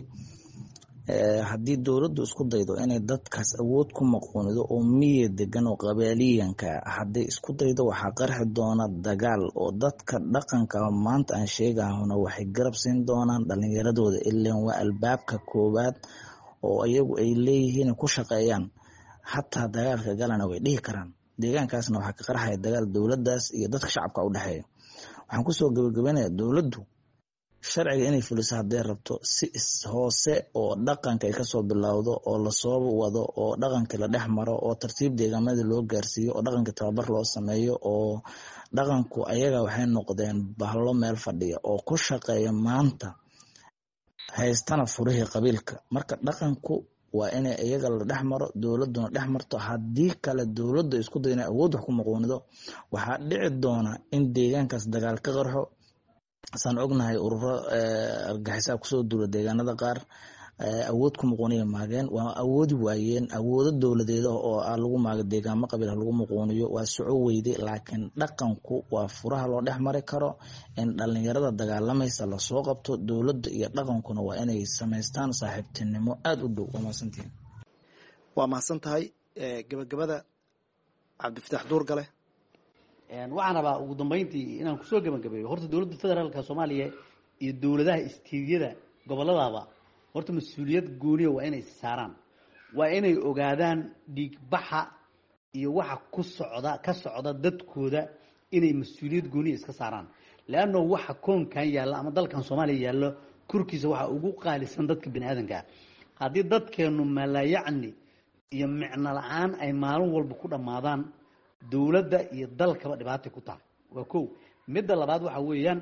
Speaker 14: haddii dowladdu isku daydo inay dadkaas awood ku maquunido oo miya degan oo qabaaliyanka hadday isku daydo waxaa qarxi doona dagaal oo dadka dhaqanka maanta aan sheegahuna waxay garab siin doonaan dhalinyaradooda ilaan waa albaabka koowaad oo iyagu ay leeyihiin ku shaqeeyaan xataa dagaalka galana way dhihi karaan deegaankaasna waxaa ka qarxaya dagaal dowladdaas iyo dadka shacabka u dhexeeya waxaan kusoo gabagabaynayaa dowladdu sharciga inay fuliso hadday rabto si hoose oo dhaqanka ay kasoo bilowdo oo lasoo wado oo dhaqankii la dhex maro oo tartiib deegaamada loo gaarsiiyo oo dhaqankii tababar loo sameeyo oo dhaqanku ayaga waxay noqdeen bahlo meel fadhiya oo ku shaqeeya maanta haystana furihii qabiilka marka dhaqanku waa inay iyaga la dhex maro dowladuna dhex marto haddii kale dowladda isku dayo inay awood wax ku maquunido waxaa dhici doona in deegaankaas dagaal ka qarxo saan ognahay ururo argaxisaa kusoo duula deegaanada qaar awood ku muquuniya maageen waa awoodi waayeen awoodo dowladeeda oo lagu maaga deegaamo qabiil lagu muquuniyo waa soco weyde laakiin dhaqanku waa furaha loo dhex mari karo in dhalinyarada dagaalamaysa lasoo qabto dowladda iyo dhaqankuna waa inay samaystaan saaxiibtinimo aada u dhow waa mahadsantihiin
Speaker 12: waa mahadsan tahay gabagabada cabdifataax duurgale
Speaker 13: waxaan rabaa ugu dambeyntii inaan kusoo gabagabeeyo horta dowladda federaalka soomaaliya iyo dowladaha istiidiyada gobolladaba horta mas-uuliyad gooniya waa inay saaraan waa inay ogaadaan dhiigbaxa iyo waxa ka socda dadkooda inay mas-uuliyad gooniya iska saaraan leanno waxa koonkan yaalla ama dalkan soomaaliya yaallo korkiisa waxaa ugu qaalisan dadka bini aadankaa haddii dadkeennu malayacni iyo micno la-aan ay maalin walba ku dhammaadaan dowladda iyo dalkaba dhibaatay ku tahay waa kow midda labaad waxa weeyaan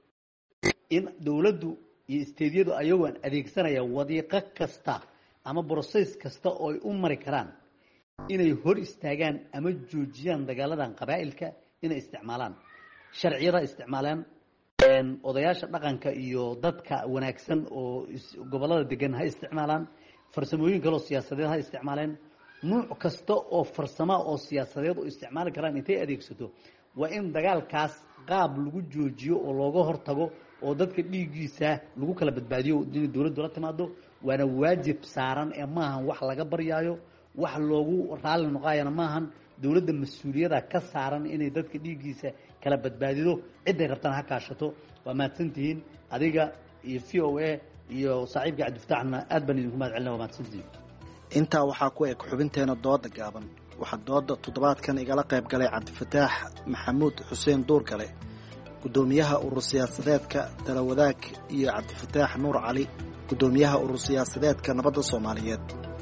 Speaker 13: in dowladdu iyo isteedyadu ayagoon adeegsanaya wadiiqo kasta ama broses kasta oo ay u mari karaan inay hor istaagaan ama joojiyaan dagaaladan qabaa'ilka inay isticmaalaan sharciyada isticmaalaan odayaasha dhaqanka iyo dadka wanaagsan oo gobollada degan ha isticmaalaan farsamooyin kaloo siyaasadeed ha isticmaaleen nuuc kasta oo farsama oo siyaasadeed oo isticmaali karaan intay adeegsato waa in dagaalkaas qaab lagu joojiyo oo looga hortago oo dadka dhiiggiisa lagu kala badbaadiyo inay dowladdu la timaado waana waajib saaran ee maahan wax laga baryaayo wax loogu raalli noqaayana maahan dowladda mas-uuliyada ka saaran inay dadka dhiiggiisa kala badbaadido cidday rabtaan ha kaashato waa mahadsantihiin adiga iyo v o a iyo saaxiibka cabdifataaxna aad baan idinku mahad celina waa mahadsantihiin
Speaker 12: intaa waxaa ku eg xubinteena dooda gaaban waxaa dooda toddobaadkan igala qayb galay cabdifataax maxamuud xuseen duurgale gudoomiyaha urur siyaasadeedka dalawadaag iyo cabdifataax nuur cali gudoomiyaha urur siyaasadeedka nabadda soomaaliyeed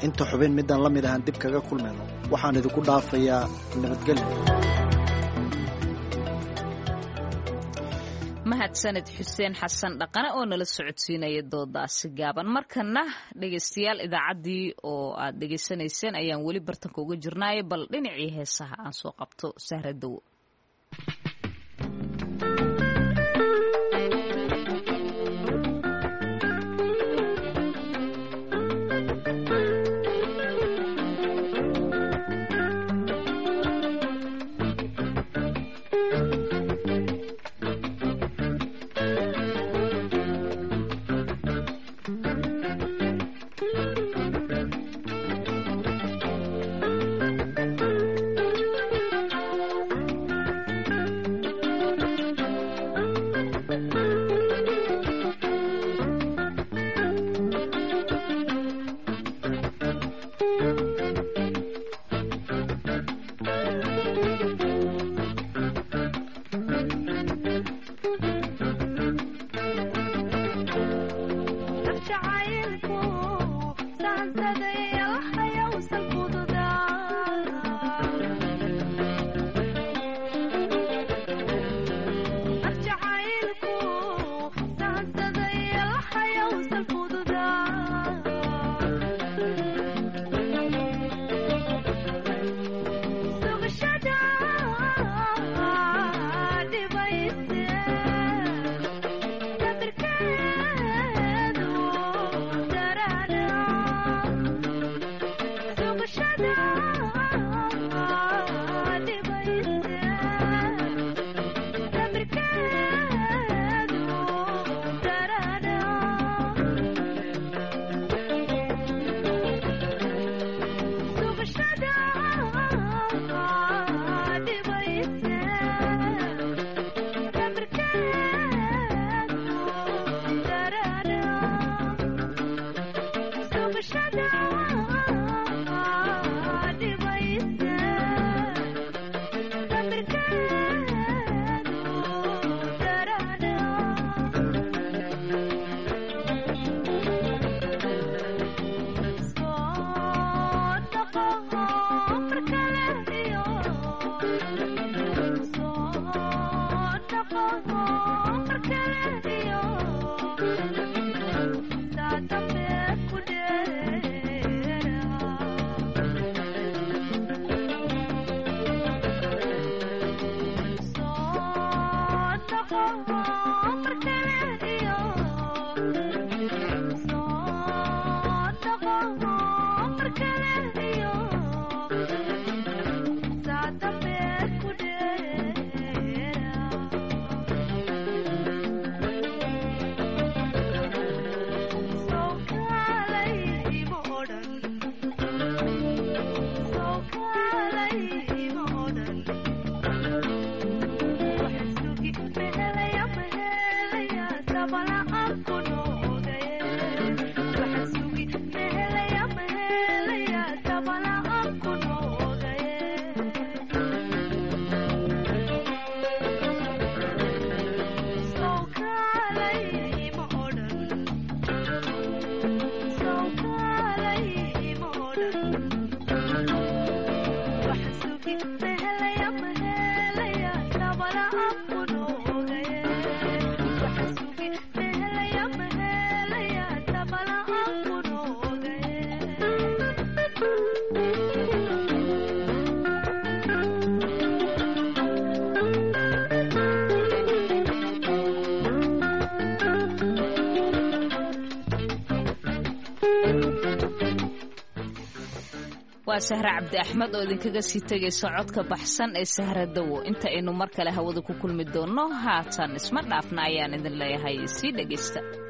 Speaker 12: inta xubin midaan la mid ahaan dib kaga kulmayno waxaan idinku dhaafayaa nabadgelyo.
Speaker 1: mahadsaned xuseen xasan dhaqane oo nala socodsiinaya doodaasi gaaban. markana dhegaystayaal idaacaddii oo aad dhegaysanayseen ayaan weli bartanka uga jirnaaye bal dhinacii heesaha aan soo qabto Sahra Dawo. waa Sahra Cabdi Axmed oo idinkaga sii tagaysa codka baxsan ee Sahra Dawo. inta aynu mar kale hawada ku kulmi doono haatan isma dhaafna ayaan idin leeyahay sii dhageysta.